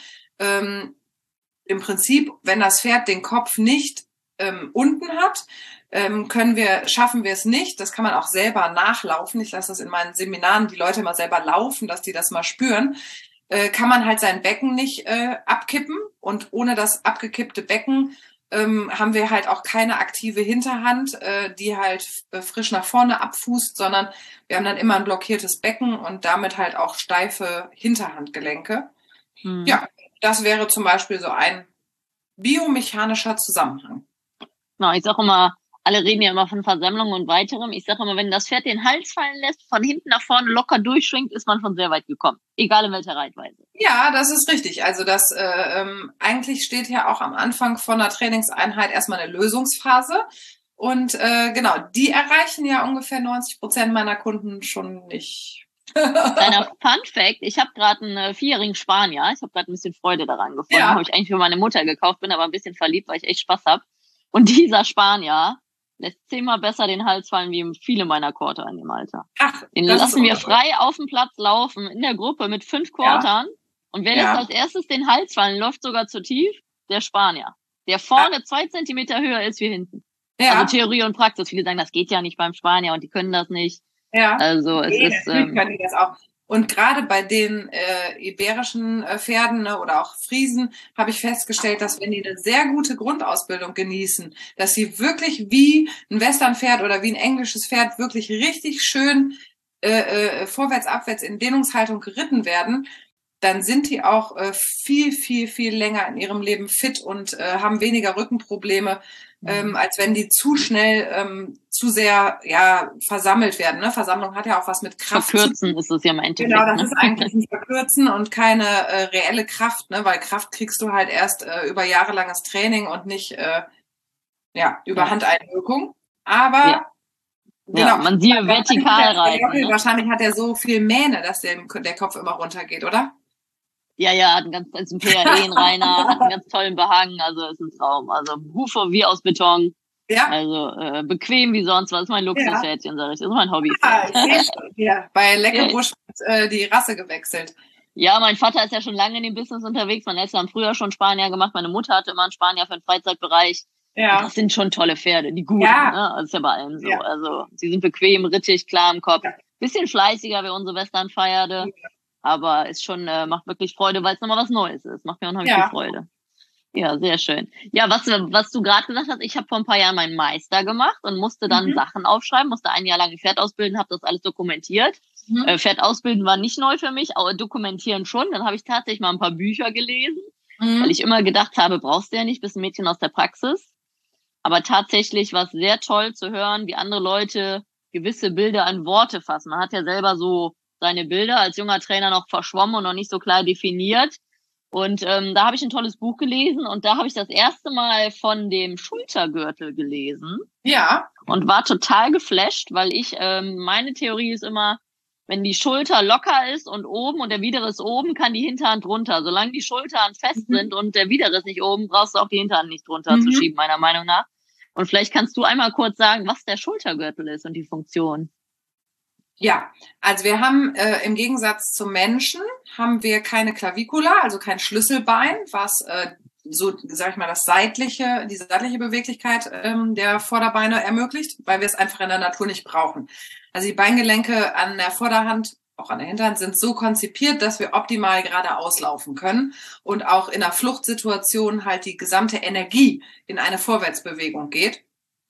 im Prinzip, wenn das Pferd den Kopf nicht unten hat, schaffen wir es nicht. Das kann man auch selber nachlaufen. Ich lasse das in meinen Seminaren die Leute mal selber laufen, dass die das mal spüren. Kann man halt sein Becken nicht abkippen. Und ohne das abgekippte Becken haben wir halt auch keine aktive Hinterhand, die halt frisch nach vorne abfußt, sondern wir haben dann immer ein blockiertes Becken und damit halt auch steife Hinterhandgelenke. Ja, das wäre zum Beispiel so ein biomechanischer Zusammenhang. Genau, ich sage immer, alle reden ja immer von Versammlung und weiterem. Ich sage immer, wenn das Pferd den Hals fallen lässt, von hinten nach vorne locker durchschwingt, ist man schon sehr weit gekommen. Egal in welcher Reitweise. Ja, das ist richtig. Also das eigentlich steht ja auch am Anfang von einer Trainingseinheit erstmal eine Lösungsphase. Und genau, die erreichen ja ungefähr 90% meiner Kunden schon nicht. Kleiner Fun-Fact, ich habe gerade einen 4-jährigen Spanier. Ich habe gerade ein bisschen Freude daran gefunden. Ja. Habe ich eigentlich für meine Mutter gekauft, bin aber ein bisschen verliebt, weil ich echt Spaß habe. Und dieser Spanier lässt 10-mal besser den Hals fallen wie viele meiner Quarter in dem Alter. Ach, den lassen wir frei auf dem Platz laufen, in der Gruppe mit 5 Quartern. Ja. Und wer lässt als erstes den Hals fallen, läuft sogar zu tief? Der Spanier. Der vorne 2 Zentimeter höher ist wie hinten. Ja. Also Theorie und Praxis. Viele sagen, das geht ja nicht beim Spanier und die können das nicht. Ja. Also es ist. Können die das auch. Und gerade bei den iberischen Pferden, ne, oder auch Friesen habe ich festgestellt, dass wenn die eine sehr gute Grundausbildung genießen, dass sie wirklich wie ein Westernpferd oder wie ein englisches Pferd wirklich richtig schön vorwärts, abwärts in Dehnungshaltung geritten werden, dann sind die auch viel, viel, viel länger in ihrem Leben fit und haben weniger Rückenprobleme, als wenn die zu schnell zu sehr versammelt werden. Ne? Versammlung hat ja auch was mit Kraft. Verkürzen ist es ja im Endeffekt. Genau, das ist eigentlich ein Verkürzen und keine reelle Kraft, ne? Weil Kraft kriegst du halt erst über jahrelanges Training und nicht über Handeinwirkung. Aber genau, man sieht vertikal reiten. Ne? Wahrscheinlich hat er so viel Mähne, dass der Kopf immer runtergeht, oder? Ja, hat einen PRE-Reiner, hat einen ganz tollen Behang, also ist ein Traum. Also Hufe wie aus Beton. Ja. Also bequem wie sonst was. Das ist mein Luxuspferdchen, sag ich. Das ist mein Hobby. Bei Leckebusch hat die Rasse gewechselt. Ja, mein Vater ist ja schon lange in dem Business unterwegs. Meine Eltern haben früher schon Spanier gemacht. Meine Mutter hatte immer einen Spanier für den Freizeitbereich. Ja. Das sind schon tolle Pferde, die guten. Ja. Ne? Das ist ja bei allen so. Ja. Also sie sind bequem, rittig, klar im Kopf. Ja. Bisschen fleißiger wie unsere Westernpferde. Ja. Aber ist schon, macht wirklich Freude, weil es nochmal was Neues ist. Macht mir unheimlich viel Freude. Ja, sehr schön. Ja, was du gerade gesagt hast, ich habe vor ein paar Jahren meinen Meister gemacht und musste dann Sachen aufschreiben, musste ein Jahr lang ein Pferd ausbilden, habe das alles dokumentiert. Pferd ausbilden war nicht neu für mich, aber dokumentieren schon. Dann habe ich tatsächlich mal ein paar Bücher gelesen, weil ich immer gedacht habe, brauchst du ja nicht, bist ein Mädchen aus der Praxis. Aber tatsächlich war es sehr toll zu hören, wie andere Leute gewisse Bilder in Worte fassen. Man hat ja selber so seine Bilder als junger Trainer noch verschwommen und noch nicht so klar definiert. Und da habe ich ein tolles Buch gelesen und da habe ich das erste Mal von dem Schultergürtel gelesen. Ja. Und war total geflasht, weil meine Theorie ist immer, wenn die Schulter locker ist und oben und der Widerriss oben, kann die Hinterhand runter. Solange die Schultern fest sind und der Widerriss nicht oben, brauchst du auch die Hinterhand nicht drunter zu schieben, meiner Meinung nach. Und vielleicht kannst du einmal kurz sagen, was der Schultergürtel ist und die Funktion. Ja, also wir haben im Gegensatz zum Menschen haben wir keine Clavicula, also kein Schlüsselbein, was so, sag ich mal, die seitliche Beweglichkeit der Vorderbeine ermöglicht, weil wir es einfach in der Natur nicht brauchen. Also die Beingelenke an der Vorderhand, auch an der Hinterhand, sind so konzipiert, dass wir optimal geradeaus laufen können und auch in einer Fluchtsituation halt die gesamte Energie in eine Vorwärtsbewegung geht.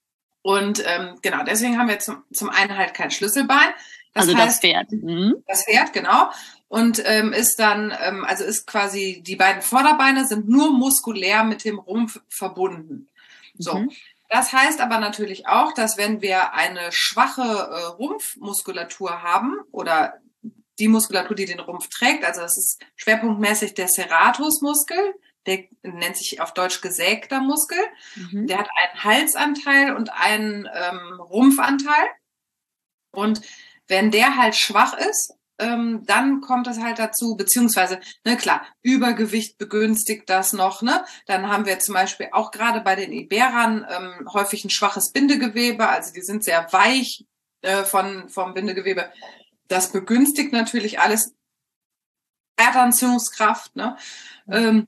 Und genau, deswegen haben wir zum einen halt kein Schlüsselbein. Das heißt, das Pferd. Das Pferd, genau. Und ist dann, also ist quasi, die beiden Vorderbeine sind nur muskulär mit dem Rumpf verbunden. So. Das heißt aber natürlich auch, dass wenn wir eine schwache Rumpfmuskulatur haben oder die Muskulatur, die den Rumpf trägt, also das ist schwerpunktmäßig der Serratusmuskel, der nennt sich auf Deutsch gesägter Muskel. Der hat einen Halsanteil und einen Rumpfanteil. Und wenn der halt schwach ist, dann kommt es halt dazu, beziehungsweise, ne, klar, Übergewicht begünstigt das noch, ne? Dann haben wir zum Beispiel auch gerade bei den Iberern häufig ein schwaches Bindegewebe, also die sind sehr weich vom Bindegewebe. Das begünstigt natürlich alles Erdanziehungskraft, ne? Dann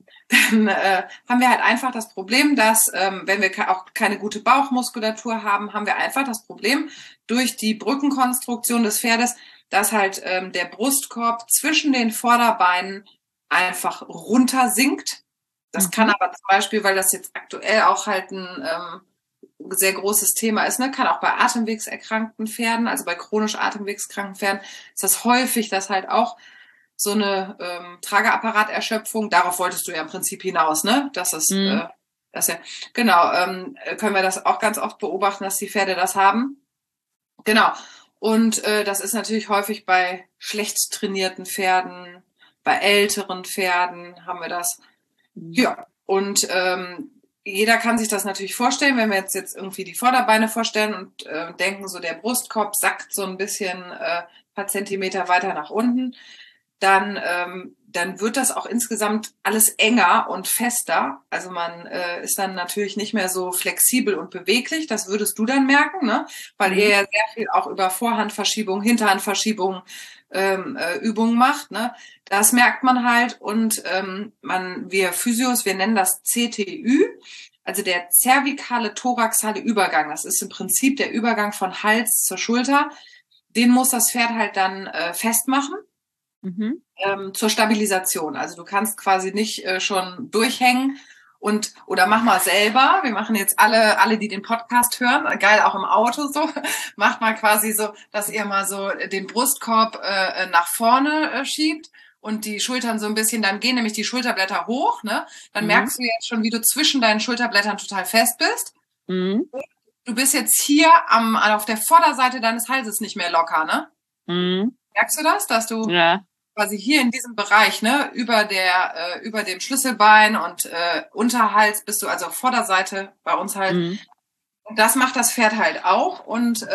haben wir halt einfach das Problem, dass wenn wir auch keine gute Bauchmuskulatur haben, haben wir einfach das Problem durch die Brückenkonstruktion des Pferdes, dass halt der Brustkorb zwischen den Vorderbeinen einfach runter sinkt. Das kann aber zum Beispiel, weil das jetzt aktuell auch halt ein sehr großes Thema ist, ne, kann auch bei atemwegserkrankten Pferden, also bei chronisch atemwegskranken Pferden, ist das häufig, dass halt auch so eine Trageapparaterschöpfung, darauf wolltest du ja im Prinzip hinaus, ne? Das ist, das ja, genau, können wir das auch ganz oft beobachten, dass die Pferde das haben. Genau. Und das ist natürlich häufig bei schlecht trainierten Pferden, bei älteren Pferden haben wir das. Ja, und jeder kann sich das natürlich vorstellen, wenn wir jetzt irgendwie die Vorderbeine vorstellen und denken, so der Brustkorb sackt so ein bisschen paar Zentimeter weiter nach unten, dann wird das auch insgesamt alles enger und fester. Also man ist dann natürlich nicht mehr so flexibel und beweglich. Das würdest du dann merken, ne? Weil ihr ja sehr viel auch über Vorhandverschiebung, Hinterhandverschiebung Übungen macht, ne? Das merkt man halt und wir Physios, wir nennen das CTÜ, also der zervikale thoraxale Übergang. Das ist im Prinzip der Übergang von Hals zur Schulter. Den muss das Pferd halt dann festmachen. Zur Stabilisation. Also du kannst quasi nicht schon durchhängen oder mach mal selber. Wir machen jetzt alle, die den Podcast hören, geil auch im Auto so, macht mal quasi so, dass ihr mal so den Brustkorb nach vorne schiebt und die Schultern so ein bisschen, dann gehen nämlich die Schulterblätter hoch, ne? Dann merkst du jetzt schon, wie du zwischen deinen Schulterblättern total fest bist. Du bist jetzt hier auf der Vorderseite deines Halses nicht mehr locker, ne? Merkst du das, dass du quasi hier in diesem Bereich, ne, über dem Schlüsselbein und Unterhals bist du also auf Vorderseite bei uns halt. Und das macht das Pferd halt auch. Und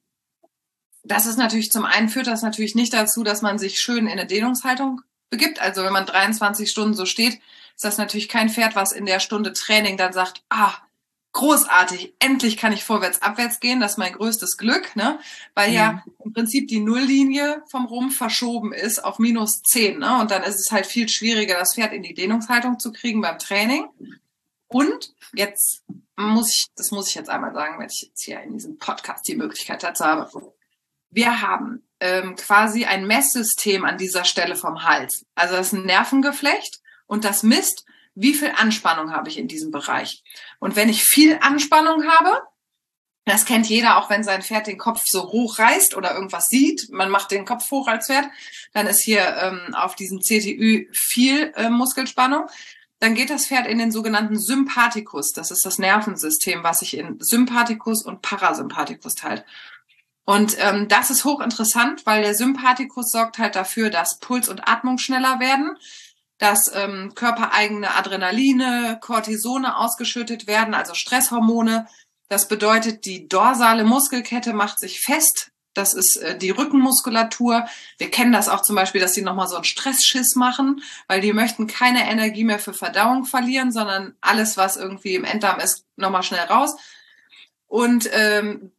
das ist natürlich, zum einen führt das natürlich nicht dazu, dass man sich schön in eine Dehnungshaltung begibt. Also wenn man 23 Stunden so steht, ist das natürlich kein Pferd, was in der Stunde Training dann sagt, großartig, endlich kann ich vorwärts, abwärts gehen, das ist mein größtes Glück, ne? Weil ja im Prinzip die Nulllinie vom Rumpf verschoben ist auf -10, ne? Und dann ist es halt viel schwieriger, das Pferd in die Dehnungshaltung zu kriegen beim Training. Und jetzt muss ich jetzt einmal sagen, wenn ich jetzt hier in diesem Podcast die Möglichkeit dazu habe. Wir haben quasi ein Messsystem an dieser Stelle vom Hals. Also das ist ein Nervengeflecht und das misst, wie viel Anspannung habe ich in diesem Bereich. Und wenn ich viel Anspannung habe, das kennt jeder, auch wenn sein Pferd den Kopf so hoch reißt oder irgendwas sieht, man macht den Kopf hoch als Pferd, dann ist hier auf diesem CTÜ viel Muskelspannung. Dann geht das Pferd in den sogenannten Sympathikus. Das ist das Nervensystem, was sich in Sympathikus und Parasympathikus teilt. Und das ist hochinteressant, weil der Sympathikus sorgt halt dafür, dass Puls und Atmung schneller werden, dass körpereigene Adrenaline, Cortisone ausgeschüttet werden, also Stresshormone. Das bedeutet, die dorsale Muskelkette macht sich fest. Das ist die Rückenmuskulatur. Wir kennen das auch zum Beispiel, dass die nochmal so einen Stressschiss machen, weil die möchten keine Energie mehr für Verdauung verlieren, sondern alles, was irgendwie im Enddarm ist, nochmal schnell raus. Und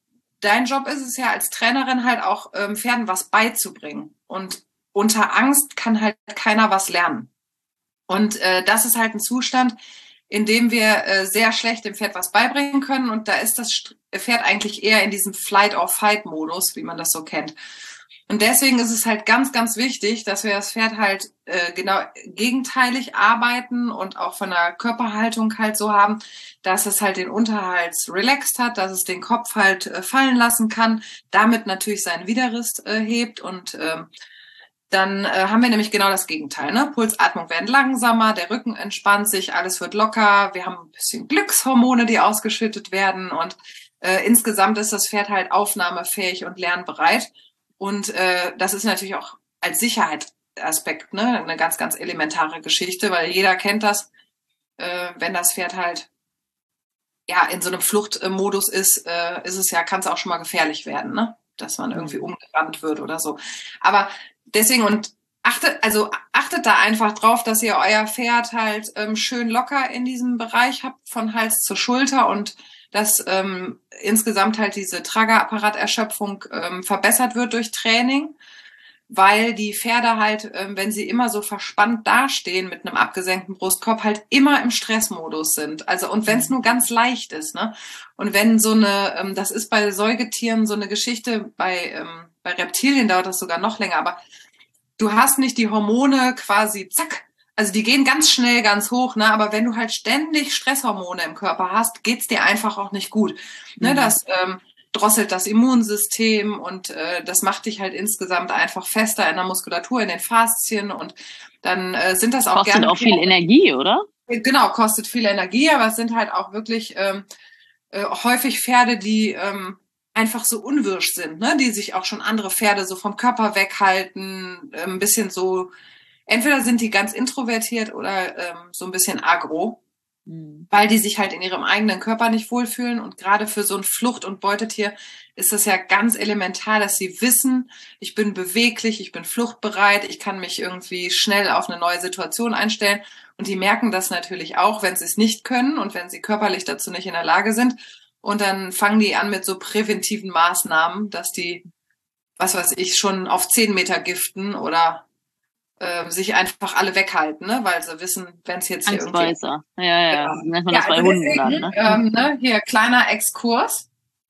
dein Job ist es ja als Trainerin halt auch Pferden was beizubringen. Und unter Angst kann halt keiner was lernen. Und das ist halt ein Zustand, in dem wir sehr schlecht dem Pferd was beibringen können. Und da ist das Pferd eigentlich eher in diesem Flight-or-Fight-Modus, wie man das so kennt. Und deswegen ist es halt ganz, ganz wichtig, dass wir das Pferd halt genau gegenteilig arbeiten und auch von der Körperhaltung halt so haben, dass es halt den Unterhals relaxed hat, dass es den Kopf halt fallen lassen kann, damit natürlich seinen Widerriss hebt und dann haben wir nämlich genau das Gegenteil. Ne? Pulsatmung werden langsamer, der Rücken entspannt sich, alles wird locker, wir haben ein bisschen Glückshormone, die ausgeschüttet werden und insgesamt ist das Pferd halt aufnahmefähig und lernbereit. Und das ist natürlich auch als Sicherheitsaspekt eine ganz, ganz elementare Geschichte, weil jeder kennt das, wenn das Pferd halt ja in so einem Fluchtmodus ist, kann es auch schon mal gefährlich werden, ne? Dass man irgendwie umgerannt wird oder so. Aber deswegen und achtet da einfach drauf, dass ihr euer Pferd halt schön locker in diesem Bereich habt, von Hals zur Schulter und dass insgesamt halt diese Tragerapparaterschöpfung verbessert wird durch Training, weil die Pferde halt, wenn sie immer so verspannt dastehen mit einem abgesenkten Brustkorb, halt immer im Stressmodus sind. Also und wenn es nur ganz leicht ist, ne? Und wenn so eine, das ist bei Säugetieren so eine Geschichte, bei Reptilien dauert das sogar noch länger, aber du hast nicht die Hormone quasi, zack, also die gehen ganz schnell ganz hoch, ne? Aber wenn du halt ständig Stresshormone im Körper hast, geht's dir einfach auch nicht gut. Ne? Das drosselt das Immunsystem und das macht dich halt insgesamt einfach fester in der Muskulatur, in den Faszien und dann sind das auch kostet gerne... Kostet auch viel Energie, oder? Genau, kostet viel Energie, aber es sind halt auch wirklich häufig Pferde, die einfach so unwirsch sind, ne? Die sich auch schon andere Pferde so vom Körper weghalten, ein bisschen so, entweder sind die ganz introvertiert oder so ein bisschen aggro, weil die sich halt in ihrem eigenen Körper nicht wohlfühlen. Und gerade für so ein Flucht- und Beutetier ist das ja ganz elementar, dass sie wissen, ich bin beweglich, ich bin fluchtbereit, ich kann mich irgendwie schnell auf eine neue Situation einstellen. Und die merken das natürlich auch, wenn sie es nicht können und wenn sie körperlich dazu nicht in der Lage sind. Und dann fangen die an mit so präventiven Maßnahmen, dass die, was weiß ich, schon auf 10 Meter giften oder sich einfach alle weghalten, ne? Weil sie wissen, wenn es jetzt hier irgendwie... Ja. Nennt man das bei Hunden dann, ne? Hier, kleiner Exkurs.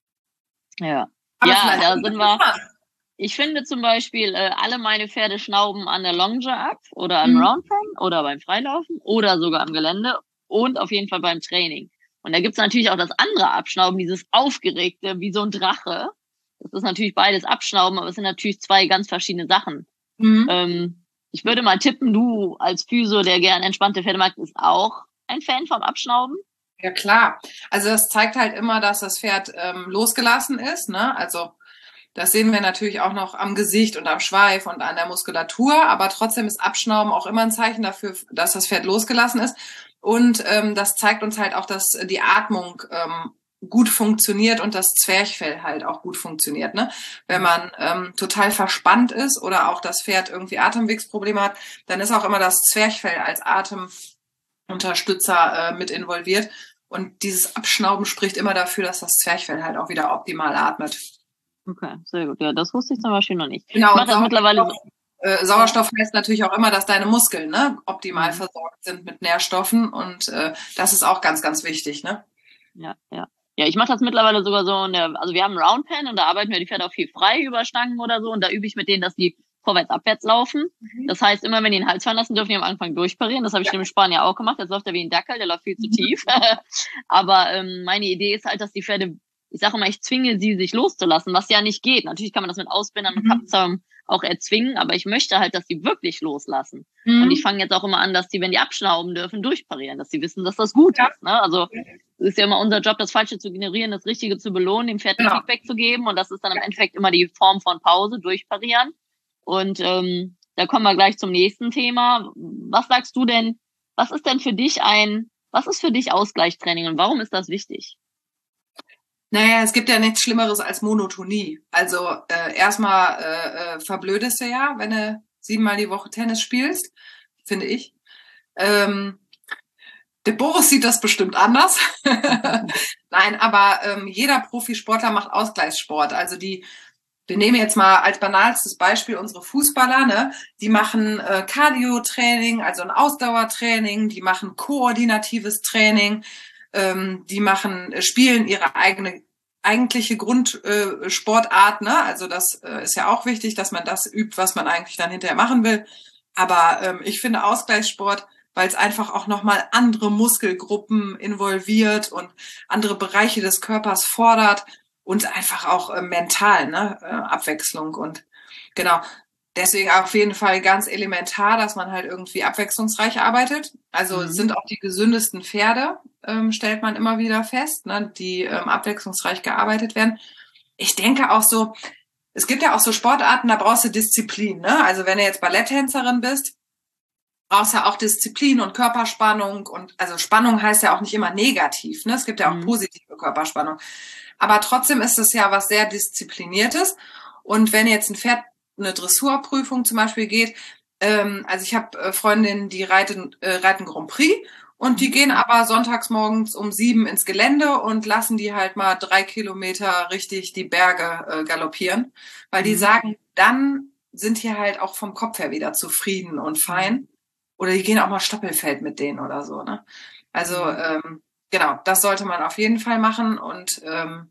Ja. Ja, da sind wir... Ich finde zum Beispiel, alle meine Pferde schnauben an der Longe ab oder am Roundpen oder beim Freilaufen oder sogar am Gelände und auf jeden Fall beim Training. Und da gibt's natürlich auch das andere Abschnauben, dieses aufgeregte, wie so ein Drache. Das ist natürlich beides Abschnauben, aber es sind natürlich zwei ganz verschiedene Sachen. Ich würde mal tippen, du als Physio, der gern entspannte Pferde mag, ist auch ein Fan vom Abschnauben? Ja, klar. Also das zeigt halt immer, dass das Pferd losgelassen ist, ne? Also das sehen wir natürlich auch noch am Gesicht und am Schweif und an der Muskulatur, aber trotzdem ist Abschnauben auch immer ein Zeichen dafür, dass das Pferd losgelassen ist. Und das zeigt uns halt auch, dass die Atmung gut funktioniert und das Zwerchfell halt auch gut funktioniert. Ne? Wenn man total verspannt ist oder auch das Pferd irgendwie Atemwegsprobleme hat, dann ist auch immer das Zwerchfell als Atemunterstützer mit involviert. Und dieses Abschnauben spricht immer dafür, dass das Zwerchfell halt auch wieder optimal atmet. Okay, sehr gut. Ja, das wusste ich zum Beispiel noch nicht. Genau, ich mache das mittlerweile so. Sauerstoff heißt natürlich auch immer, dass deine Muskeln optimal versorgt sind mit Nährstoffen und das ist auch ganz, ganz wichtig. Ne? Ja. Ja, ich mache das mittlerweile sogar so, also wir haben einen Roundpen und da arbeiten wir die Pferde auch viel frei über Stangen oder so und da übe ich mit denen, dass die vorwärts, abwärts laufen. Das heißt, immer wenn die den Hals fallen lassen, dürfen die am Anfang durchparieren. Das habe ich im Spanier auch gemacht. Jetzt läuft er wie ein Dackel, der läuft viel zu tief. Aber meine Idee ist halt, dass die Pferde, ich sage immer, ich zwinge sie, sich loszulassen, was ja nicht geht. Natürlich kann man das mit Ausbindern und Kappzaum auch erzwingen, aber ich möchte halt, dass sie wirklich loslassen. Und ich fange jetzt auch immer an, dass die, wenn die abschnauben dürfen, durchparieren, dass sie wissen, dass das gut ist. Ne? Also es ist ja immer unser Job, das Falsche zu generieren, das Richtige zu belohnen, dem Pferd ein Feedback zu geben und das ist dann im Endeffekt immer die Form von Pause, durchparieren. Und da kommen wir gleich zum nächsten Thema. Was sagst du denn, was ist für dich Ausgleichstraining und warum ist das wichtig? Naja, es gibt ja nichts Schlimmeres als Monotonie. Also erstmal verblödest du ja, wenn du 7-mal die Woche Tennis spielst, finde ich. Der Boris sieht das bestimmt anders. Nein, aber jeder Profisportler macht Ausgleichssport. Also wir nehmen jetzt mal als banalstes Beispiel unsere Fußballer, ne? Die machen Cardio-Training, also ein Ausdauertraining, die machen koordinatives Training, spielen ihre eigentliche Grundsportart, ne? Also das ist ja auch wichtig, dass man das übt, was man eigentlich dann hinterher machen will. Aber ich finde Ausgleichssport, weil es einfach auch nochmal andere Muskelgruppen involviert und andere Bereiche des Körpers fordert und einfach auch mental, ne, Abwechslung und genau. Deswegen auf jeden Fall ganz elementar, dass man halt irgendwie abwechslungsreich arbeitet. Also sind auch die gesündesten Pferde, stellt man immer wieder fest, ne, die abwechslungsreich gearbeitet werden. Ich denke auch so, es gibt ja auch so Sportarten, da brauchst du Disziplin, ne? Also wenn du jetzt Balletttänzerin bist, brauchst du ja auch Disziplin und Körperspannung und also Spannung heißt ja auch nicht immer negativ, ne? Es gibt ja auch positive Körperspannung. Aber trotzdem ist es ja was sehr Diszipliniertes. Und wenn jetzt ein Pferd eine Dressurprüfung zum Beispiel geht, also ich habe Freundinnen, die reiten Grand Prix und die gehen aber sonntags morgens um 7 ins Gelände und lassen die halt mal 3 Kilometer richtig die Berge galoppieren, weil die sagen, dann sind die halt auch vom Kopf her wieder zufrieden und fein. Oder die gehen auch mal Stoppelfeld mit denen oder so, ne? Also genau, das sollte man auf jeden Fall machen und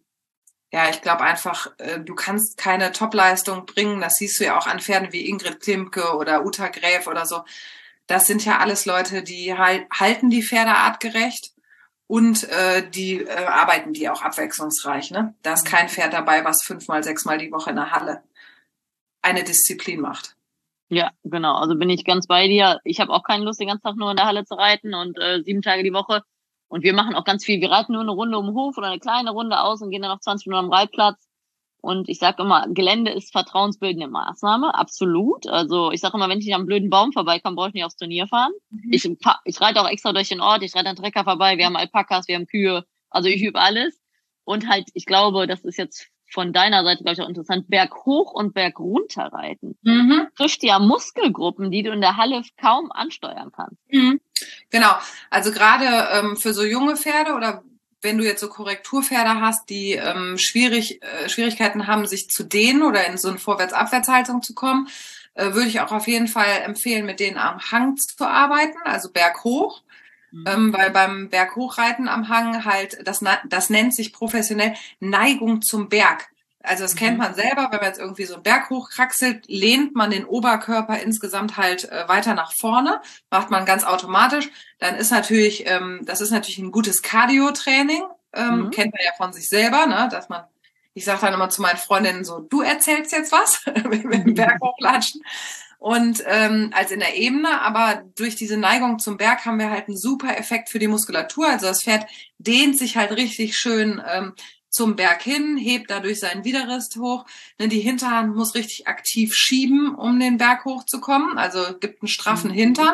ja, ich glaube einfach, du kannst keine Topleistung bringen. Das siehst du ja auch an Pferden wie Ingrid Klimke oder Uta Gräf oder so. Das sind ja alles Leute, die halten die Pferde artgerecht und die arbeiten die auch abwechslungsreich. Ne? Da ist kein Pferd dabei, was 5-mal, 6-mal die Woche in der Halle eine Disziplin macht. Ja, genau. Also bin ich ganz bei dir. Ich habe auch keine Lust, den ganzen Tag nur in der Halle zu reiten und 7 Tage die Woche. Und wir machen auch ganz viel. Wir reiten nur eine Runde um den Hof oder eine kleine Runde aus und gehen dann noch 20 Minuten am Reitplatz. Und ich sage immer, Gelände ist vertrauensbildende Maßnahme, absolut. Also ich sage immer, wenn ich nicht am blöden Baum vorbeikomme, brauche ich nicht aufs Turnier fahren. Ich reite auch extra durch den Ort, ich reite an Trecker vorbei, wir haben Alpakas, wir haben Kühe, also ich übe alles. Und halt, ich glaube, das ist jetzt von deiner Seite, glaube ich, auch interessant, berghoch und bergunter reiten. Trifft ja Muskelgruppen, die du in der Halle kaum ansteuern kannst. Genau, also gerade für so junge Pferde oder wenn du jetzt so Korrekturpferde hast, die Schwierigkeiten haben, sich zu dehnen oder in so eine Vorwärts-Abwärts-Haltung zu kommen, würde ich auch auf jeden Fall empfehlen, mit denen am Hang zu arbeiten, also berghoch. Weil beim Berghochreiten am Hang halt, das nennt sich professionell Neigung zum Berg. Also das kennt man selber, wenn man jetzt irgendwie so einen Berg hochkraxelt, lehnt man den Oberkörper insgesamt halt weiter nach vorne, macht man ganz automatisch. Dann ist natürlich, das ist natürlich ein gutes Cardio-Training, kennt man ja von sich selber, ne, dass man, ich sage dann immer zu meinen Freundinnen so, du erzählst jetzt was, wenn wir den Berg hochlatschen. Und als in der Ebene, aber durch diese Neigung zum Berg haben wir halt einen super Effekt für die Muskulatur. Also das Pferd dehnt sich halt richtig schön zum Berg hin, hebt dadurch seinen Widerrist hoch. Ne, die Hinterhand muss richtig aktiv schieben, um den Berg hochzukommen. Also gibt einen straffen Hintern.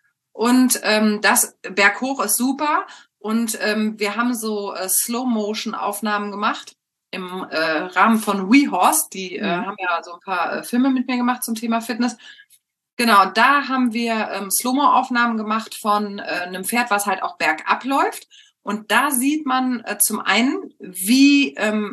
Und das Berghoch ist super. Und wir haben so Slow-Motion-Aufnahmen gemacht im Rahmen von WeHorse. Die haben ja so ein paar Filme mit mir gemacht zum Thema Fitness. Genau, da haben wir Slow-Mo-Aufnahmen gemacht von einem Pferd, was halt auch bergab läuft. Und da sieht man zum einen, wie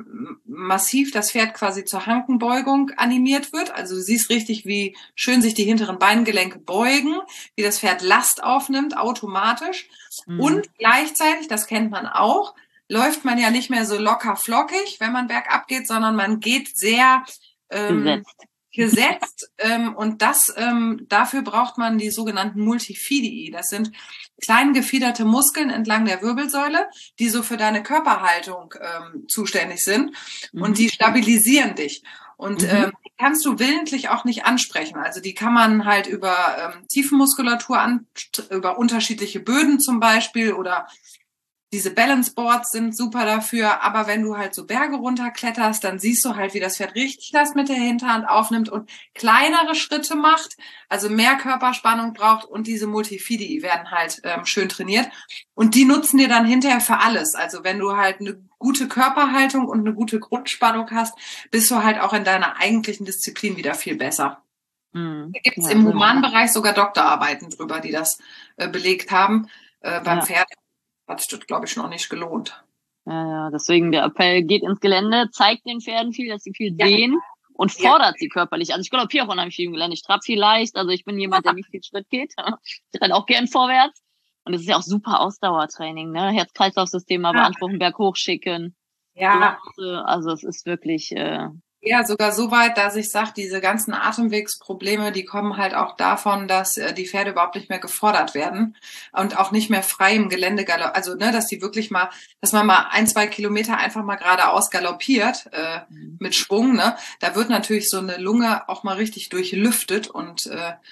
massiv das Pferd quasi zur Hankenbeugung animiert wird. Also du siehst richtig, wie schön sich die hinteren Beingelenke beugen, wie das Pferd Last aufnimmt, automatisch. Und gleichzeitig, das kennt man auch, läuft man ja nicht mehr so locker flockig, wenn man bergab geht, sondern man geht sehr gesetzt. Und dafür braucht man die sogenannten Multifidii. Das sind klein gefiederte Muskeln entlang der Wirbelsäule, die so für deine Körperhaltung zuständig sind. Und die stabilisieren dich. Und die kannst du willentlich auch nicht ansprechen. Also die kann man halt über Tiefenmuskulatur über unterschiedliche Böden zum Beispiel oder diese Balance Boards sind super dafür, aber wenn du halt so Berge runterkletterst, dann siehst du halt, wie das Pferd richtig das mit der Hinterhand aufnimmt und kleinere Schritte macht, also mehr Körperspannung braucht und diese Multifidii werden halt schön trainiert und die nutzen dir dann hinterher für alles. Also wenn du halt eine gute Körperhaltung und eine gute Grundspannung hast, bist du halt auch in deiner eigentlichen Disziplin wieder viel besser. Da gibt es im Humanbereich sogar Doktorarbeiten drüber, die das belegt haben. Beim Pferd hat sich das, glaube ich, noch nicht gelohnt. Ja, deswegen der Appell, geht ins Gelände, zeigt den Pferden viel, dass sie viel sehen und fordert sie körperlich. Also ich galoppiere auch unheimlich viel im Gelände, ich trab viel leicht, also ich bin jemand, der nicht viel Schritt geht. Ich renne auch gern vorwärts. Und es ist ja auch super Ausdauertraining, ne? Herz-Kreislauf-System mal beanspruchen, berghoch schicken. Ja. Also es ist wirklich... Ja, sogar so weit, dass ich sage, diese ganzen Atemwegsprobleme, die kommen halt auch davon, dass die Pferde überhaupt nicht mehr gefordert werden und auch nicht mehr frei im Gelände galoppieren. Also, ne, dass die wirklich mal, dass man mal 1-2 Kilometer einfach mal geradeaus galoppiert mit Schwung, ne? Da wird natürlich so eine Lunge auch mal richtig durchlüftet und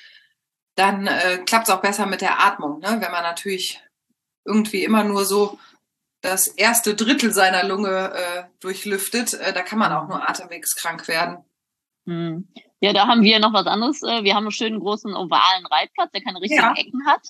dann klappt es auch besser mit der Atmung, ne? Wenn man natürlich irgendwie immer nur so das erste Drittel seiner Lunge durchlüftet, da kann man auch nur atemwegskrank werden. Ja, da haben wir noch was anderes. Wir haben einen schönen großen ovalen Reitplatz, der keine richtigen Ecken hat.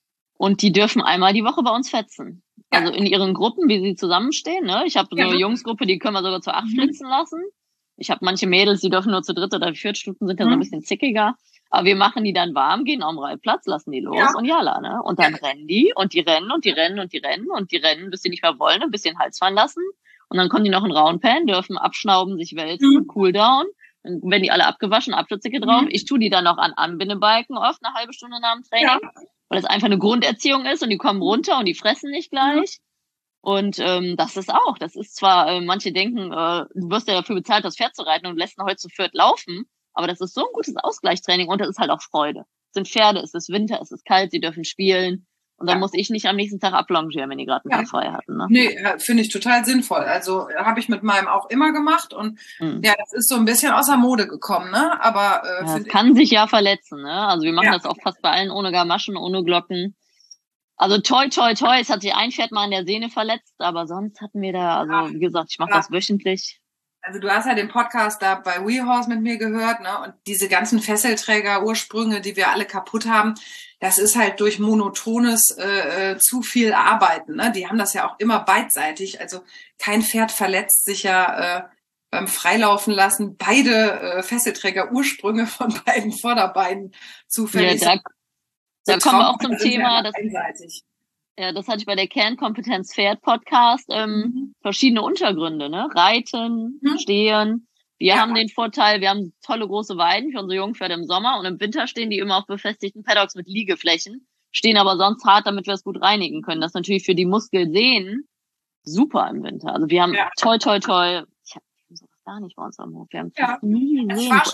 Und die dürfen einmal die Woche bei uns fetzen. Ja. Also in ihren Gruppen, wie sie zusammenstehen. Ne? Ich habe so eine Jungsgruppe, die können wir sogar zu 8 flitzen lassen. Ich habe manche Mädels, die dürfen nur zu 3. oder 4. Stunden, sind ja so ein bisschen zickiger. Aber wir machen die dann warm, gehen auf den Reitplatz, lassen die los und jalla, ne? Und dann rennen die und die rennen und die rennen und die rennen und die rennen, bis sie nicht mehr wollen, ein bisschen Hals fallen lassen. Und dann kommen die noch in Roundpen, dürfen abschnauben, sich wälzen, Cooldown. Dann werden die alle abgewaschen, Abschlusszicke drauf. Ich tue die dann noch an Anbindebalken oft eine halbe Stunde nach dem Training, weil das einfach eine Grunderziehung ist und die kommen runter und die fressen nicht gleich. Und das ist zwar, manche denken, du wirst ja dafür bezahlt, das Pferd zu reiten und lässt ihn heute zu viert laufen, aber das ist so ein gutes Ausgleichstraining und das ist halt auch Freude. Es sind Pferde, es ist Winter, es ist kalt, sie dürfen spielen und dann muss ich nicht am nächsten Tag ablongieren, wenn die gerade einen Tag frei hatten. Ne? Nee, finde ich total sinnvoll. Also habe ich mit meinem auch immer gemacht und ja, das ist so ein bisschen außer Mode gekommen, ne? Aber es kann sich ja verletzen, ne? Also wir machen das auch fast bei allen ohne Gamaschen, ohne Glocken. Also toi, toi, toi, es hat sich ein Pferd mal an der Sehne verletzt, aber sonst hatten wir da, also wie gesagt, ich mache das wöchentlich. Also du hast ja den Podcast da bei WeHorse mit mir gehört, ne? Und diese ganzen Fesselträger-Ursprünge, die wir alle kaputt haben, das ist halt durch monotones zu viel Arbeiten, ne? Die haben das ja auch immer beidseitig. Also kein Pferd verletzt sich ja beim Freilaufen lassen beide Fesselträger-Ursprünge von beiden Vorderbeinen zufällig. Ja, da kommen wir auch zum Thema, einseitig. Ja, das hatte ich bei der Kernkompetenz Pferd Podcast, verschiedene Untergründe, ne? Reiten, Stehen. Wir haben den Vorteil, wir haben tolle große Weiden für unsere Jungpferde im Sommer und im Winter stehen die immer auf befestigten Paddocks mit Liegeflächen, stehen aber sonst hart, damit wir es gut reinigen können. Das ist natürlich für die Muskelsehnen super im Winter. Also wir haben toi, toi, toi, ich habe sowas gar nicht bei uns am Hof. Wir haben fast nie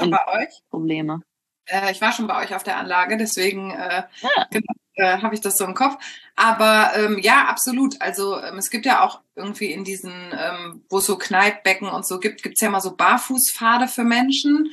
Probleme. Ich war schon bei euch auf der Anlage, deswegen habe ich das so im Kopf. Aber ja, absolut. Also es gibt ja auch irgendwie in diesen, wo es so Kneippbecken und so gibt's ja mal so Barfußpfade für Menschen,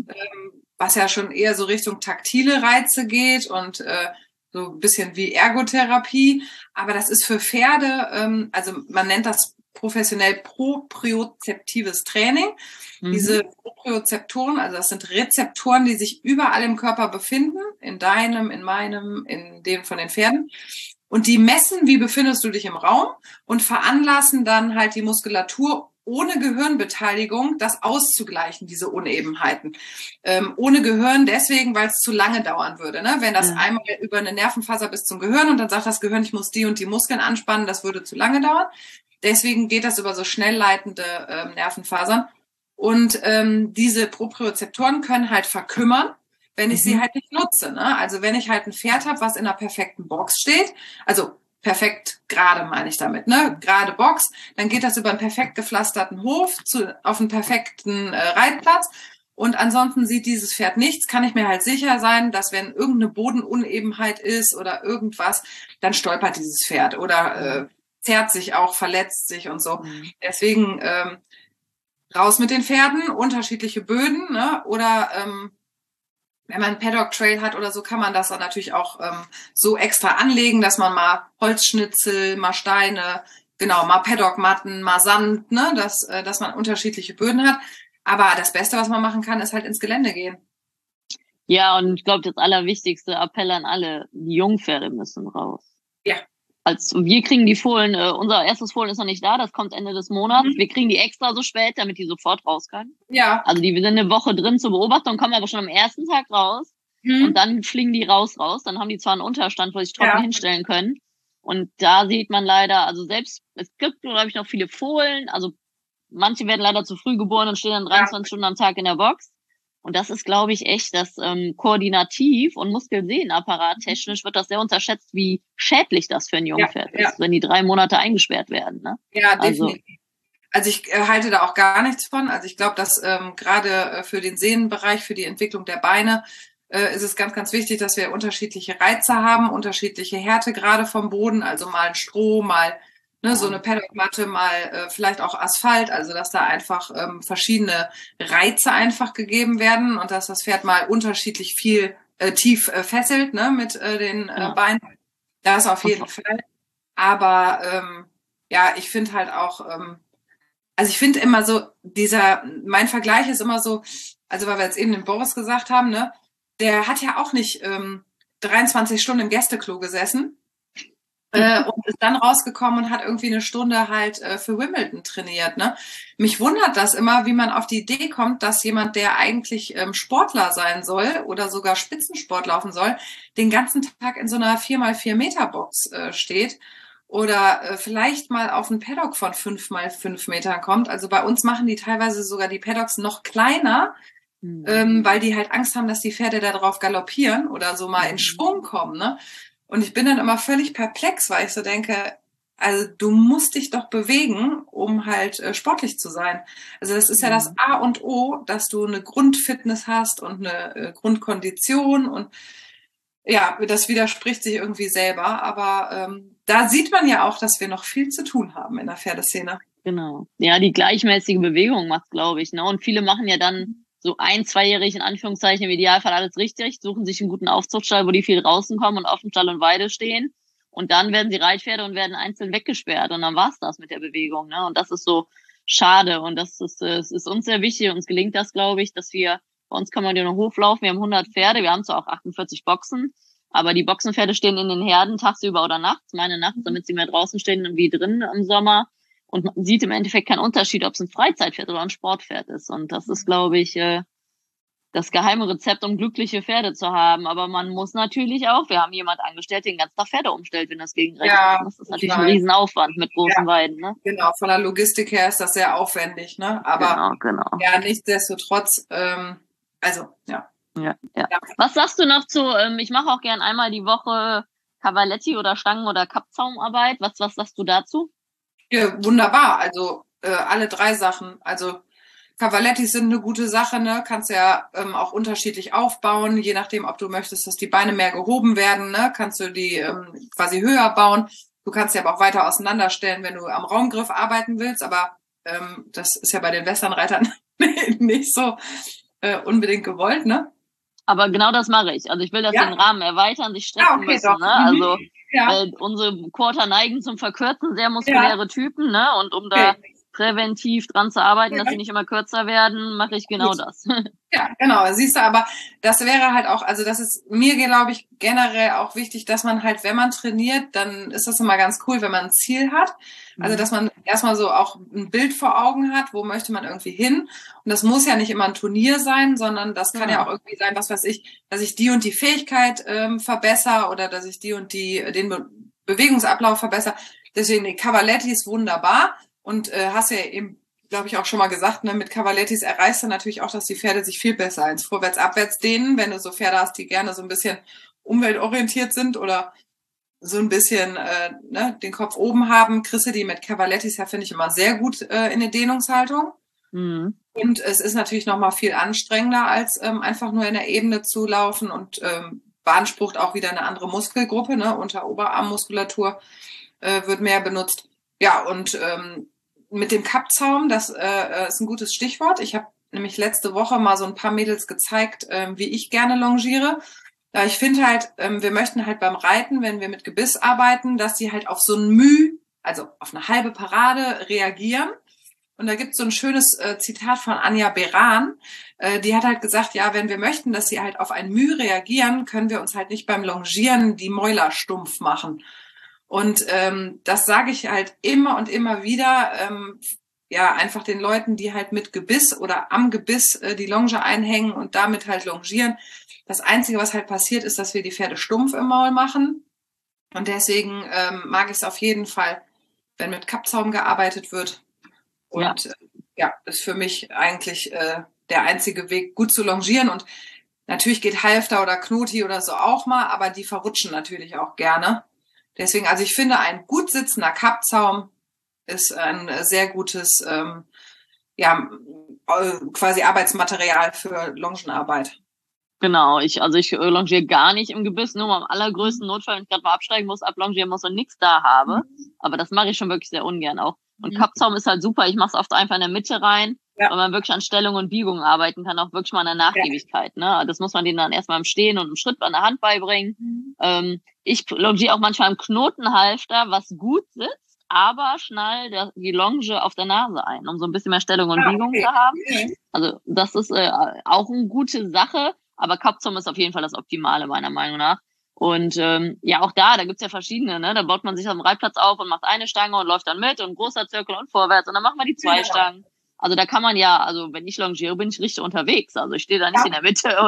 was ja schon eher so Richtung taktile Reize geht und so ein bisschen wie Ergotherapie. Aber das ist für Pferde, also man nennt das professionell propriozeptives Training. Diese Propriozeptoren, also das sind Rezeptoren, die sich überall im Körper befinden, in deinem, in meinem, in dem von den Pferden. Und die messen, wie befindest du dich im Raum und veranlassen dann halt die Muskulatur ohne Gehirnbeteiligung, das auszugleichen, diese Unebenheiten. Ohne Gehirn deswegen, weil es zu lange dauern würde. Ne? Wenn das einmal über eine Nervenfaser bis zum Gehirn und dann sagt das Gehirn, ich muss die und die Muskeln anspannen, das würde zu lange dauern. Deswegen geht das über so schnell leitende Nervenfasern. Und diese Propriozeptoren können halt verkümmern, wenn ich sie halt nicht nutze. Ne? Also wenn ich halt ein Pferd habe, was in einer perfekten Box steht, also perfekt gerade meine ich damit, ne? Gerade Box, dann geht das über einen perfekt gepflasterten Hof auf einen perfekten Reitplatz. Und ansonsten sieht dieses Pferd nichts, kann ich mir halt sicher sein, dass wenn irgendeine Bodenunebenheit ist oder irgendwas, dann stolpert dieses Pferd oder zerrt sich auch, verletzt sich und so. Deswegen raus mit den Pferden, unterschiedliche Böden, ne? Oder wenn man einen Paddock Trail hat oder so, kann man das dann natürlich auch so extra anlegen, dass man mal Holzschnitzel, mal Steine, genau, mal Paddock-Matten, mal Sand, ne? Dass man unterschiedliche Böden hat. Aber das Beste, was man machen kann, ist halt ins Gelände gehen. Ja, und ich glaube, das allerwichtigste Appell an alle, die Jungpferde müssen raus. Ja. Wir kriegen die Fohlen, unser erstes Fohlen ist noch nicht da, das kommt Ende des Monats. Wir kriegen die extra so spät, damit die sofort raus können. Ja. Also die sind eine Woche drin zur Beobachtung, kommen aber schon am ersten Tag raus. Und dann fliegen die raus. Dann haben die zwar einen Unterstand, wo sie sich trocken hinstellen können. Und da sieht man leider, also selbst, es gibt, glaube ich, noch viele Fohlen, also manche werden leider zu früh geboren und stehen dann 23 Stunden am Tag in der Box. Und das ist, glaube ich, echt das koordinativ und Muskelsehnenapparat technisch wird das sehr unterschätzt, wie schädlich das für ein Jungpferd ist, wenn die 3 Monate eingesperrt werden. Ne? Ja, definitiv. Also ich halte da auch gar nichts von. Also ich glaube, dass gerade für den Sehnenbereich, für die Entwicklung der Beine, ist es ganz, ganz wichtig, dass wir unterschiedliche Reize haben, unterschiedliche Härte gerade vom Boden, also mal ein Stroh, mal so eine Paddockmatte, mal vielleicht auch Asphalt, also dass da einfach verschiedene Reize einfach gegeben werden und dass das Pferd mal unterschiedlich viel tief fesselt, ne, mit den Beinen. Das auf jeden Fall. Aber ja, ich finde halt auch, also ich finde immer so, mein Vergleich ist immer so, also weil wir jetzt eben den Boris gesagt haben, ne, der hat ja auch nicht 23 Stunden im Gästeklo gesessen und ist dann rausgekommen und hat irgendwie eine Stunde halt für Wimbledon trainiert. Ne? Mich wundert das immer, wie man auf die Idee kommt, dass jemand, der eigentlich Sportler sein soll oder sogar Spitzensport laufen soll, den ganzen Tag in so einer 4x4 Meter Box steht oder vielleicht mal auf einen Paddock von 5x5 Metern kommt. Also bei uns machen die teilweise sogar die Paddocks noch kleiner, weil die halt Angst haben, dass die Pferde da drauf galoppieren oder so mal in Schwung kommen. Ne? Und ich bin dann immer völlig perplex, weil ich so denke, also du musst dich doch bewegen, um halt sportlich zu sein. Also das ist ja das A und O, dass du eine Grundfitness hast und eine Grundkondition und ja, das widerspricht sich irgendwie selber, aber da sieht man ja auch, dass wir noch viel zu tun haben in der Pferdeszene. Genau. Ja, die gleichmäßige Bewegung macht, glaube ich. Ne? Und viele machen ja dann so 1-2-jährig in Anführungszeichen im Idealfall alles richtig, suchen sich einen guten Aufzuchtstall, wo die viel draußen kommen und auf dem Stall und Weide stehen. Und dann werden sie Reitpferde und werden einzeln weggesperrt. Und dann war's das mit der Bewegung. Ne? Und das ist so schade. Und das ist uns sehr wichtig. Uns gelingt das, glaube ich, dass wir, bei uns kann man ja noch Hof laufen. Wir haben 100 Pferde. Wir haben zwar auch 48 Boxen. Aber die Boxenpferde stehen in den Herden tagsüber oder nachts. Meine nachts, damit sie mehr draußen stehen wie drin im Sommer. Und man sieht im Endeffekt keinen Unterschied, ob es ein Freizeitpferd oder ein Sportpferd ist. Und das ist, glaube ich, das geheime Rezept, um glückliche Pferde zu haben. Aber man muss natürlich auch, wir haben jemand angestellt, der den ganzen Tag Pferde umstellt, wenn das gegen Recht ist. Das ist natürlich ein Riesenaufwand mit großen Weiden. Ne? Genau, von der Logistik her ist das sehr aufwendig. Ne? Aber ja, nichtsdestotrotz, also ja. Ja. Was sagst du noch zu, ich mache auch gern einmal die Woche Cavaletti oder Stangen- oder Kappzaumarbeit. Was sagst du dazu? Ja, wunderbar. Also alle 3 Sachen. Also Cavalettis sind eine gute Sache, ne? Kannst ja auch unterschiedlich aufbauen, je nachdem, ob du möchtest, dass die Beine mehr gehoben werden, ne? Kannst du die quasi höher bauen. Du kannst sie aber auch weiter auseinanderstellen, wenn du am Raumgriff arbeiten willst. Aber das ist ja bei den Westernreitern nicht so unbedingt gewollt, ne? Aber genau das mache ich. Also ich will, dass den Rahmen erweitern, sich strecken müssen. Doch. Ne? Also weil unsere Quarter neigen zum Verkürzen, sehr muskuläre Typen, ne? Und um da präventiv dran zu arbeiten, dass sie nicht immer kürzer werden, mache ich genau das. Ja, genau. Siehst du, aber das wäre halt auch, also das ist mir, glaube ich, generell auch wichtig, dass man halt, wenn man trainiert, dann ist das immer ganz cool, wenn man ein Ziel hat. Also, dass man erstmal so auch ein Bild vor Augen hat, wo möchte man irgendwie hin. Und das muss ja nicht immer ein Turnier sein, sondern das kann ja auch irgendwie sein, was weiß ich, dass ich die und die Fähigkeit verbessere oder dass ich die und die, den Bewegungsablauf verbessere. Deswegen, die Cavaletti ist wunderbar. Und hast ja eben, glaube ich, auch schon mal gesagt, ne, mit Cavalettis erreichst du natürlich auch, dass die Pferde sich viel besser ins Vorwärts-Abwärts dehnen, wenn du so Pferde hast, die gerne so ein bisschen umweltorientiert sind oder so ein bisschen den Kopf oben haben, kriegst du die mit Cavalettis ja, finde ich, immer sehr gut in der Dehnungshaltung. Und es ist natürlich noch mal viel anstrengender, als einfach nur in der Ebene zu laufen und beansprucht auch wieder eine andere Muskelgruppe, ne, Unter-Oberarmmuskulatur wird mehr benutzt. Ja, und mit dem Kappzaum, das ist ein gutes Stichwort. Ich habe nämlich letzte Woche mal so ein paar Mädels gezeigt, wie ich gerne longiere. Ja, ich finde halt, wir möchten halt beim Reiten, wenn wir mit Gebiss arbeiten, dass die halt auf so ein Müh, also auf eine halbe Parade reagieren. Und da gibt es so ein schönes Zitat von Anja Beran. Die hat halt gesagt, ja, wenn wir möchten, dass sie halt auf ein Müh reagieren, können wir uns halt nicht beim Longieren die Mäuler stumpf machen. Und das sage ich halt immer und immer wieder, ja, einfach den Leuten, die halt mit Gebiss oder am Gebiss die Longe einhängen und damit halt longieren. Das Einzige, was halt passiert, ist, dass wir die Pferde stumpf im Maul machen. Und deswegen mag ich es auf jeden Fall, wenn mit Kappzaum gearbeitet wird. Und ja, ist für mich eigentlich der einzige Weg, gut zu longieren. Und natürlich geht Halfter oder Knoti oder so auch mal, aber die verrutschen natürlich auch gerne. Deswegen, also ich finde, ein gut sitzender Kappzaum ist ein sehr gutes, quasi Arbeitsmaterial für Longenarbeit. Genau, ich longiere gar nicht im Gebiss, nur mal im allergrößten Notfall, wenn ich gerade mal absteigen muss, ablongieren muss und nichts da habe. Aber das mache ich schon wirklich sehr ungern auch. Und Kappzaum ist halt super, ich mache es oft einfach in der Mitte rein, weil man wirklich an Stellung und Biegung arbeiten kann, auch wirklich mal an der Nachgiebigkeit. Ne? Das muss man denen dann erstmal im Stehen und im Schritt an der Hand beibringen. Ich longiere auch manchmal im Knotenhalfter, was gut sitzt, aber schnall die Longe auf der Nase ein, um so ein bisschen mehr Stellung und Biegung zu haben. Also das ist auch eine gute Sache. Aber Kappzaum ist auf jeden Fall das Optimale, meiner Meinung nach. Und auch da gibt's ja verschiedene, ne? Da baut man sich auf dem Reitplatz auf und macht eine Stange und läuft dann mit und großer Zirkel und vorwärts und dann macht man die 2 Stangen. Also da kann man also wenn ich longiere, bin ich richtig unterwegs. Also ich stehe da nicht in der Mitte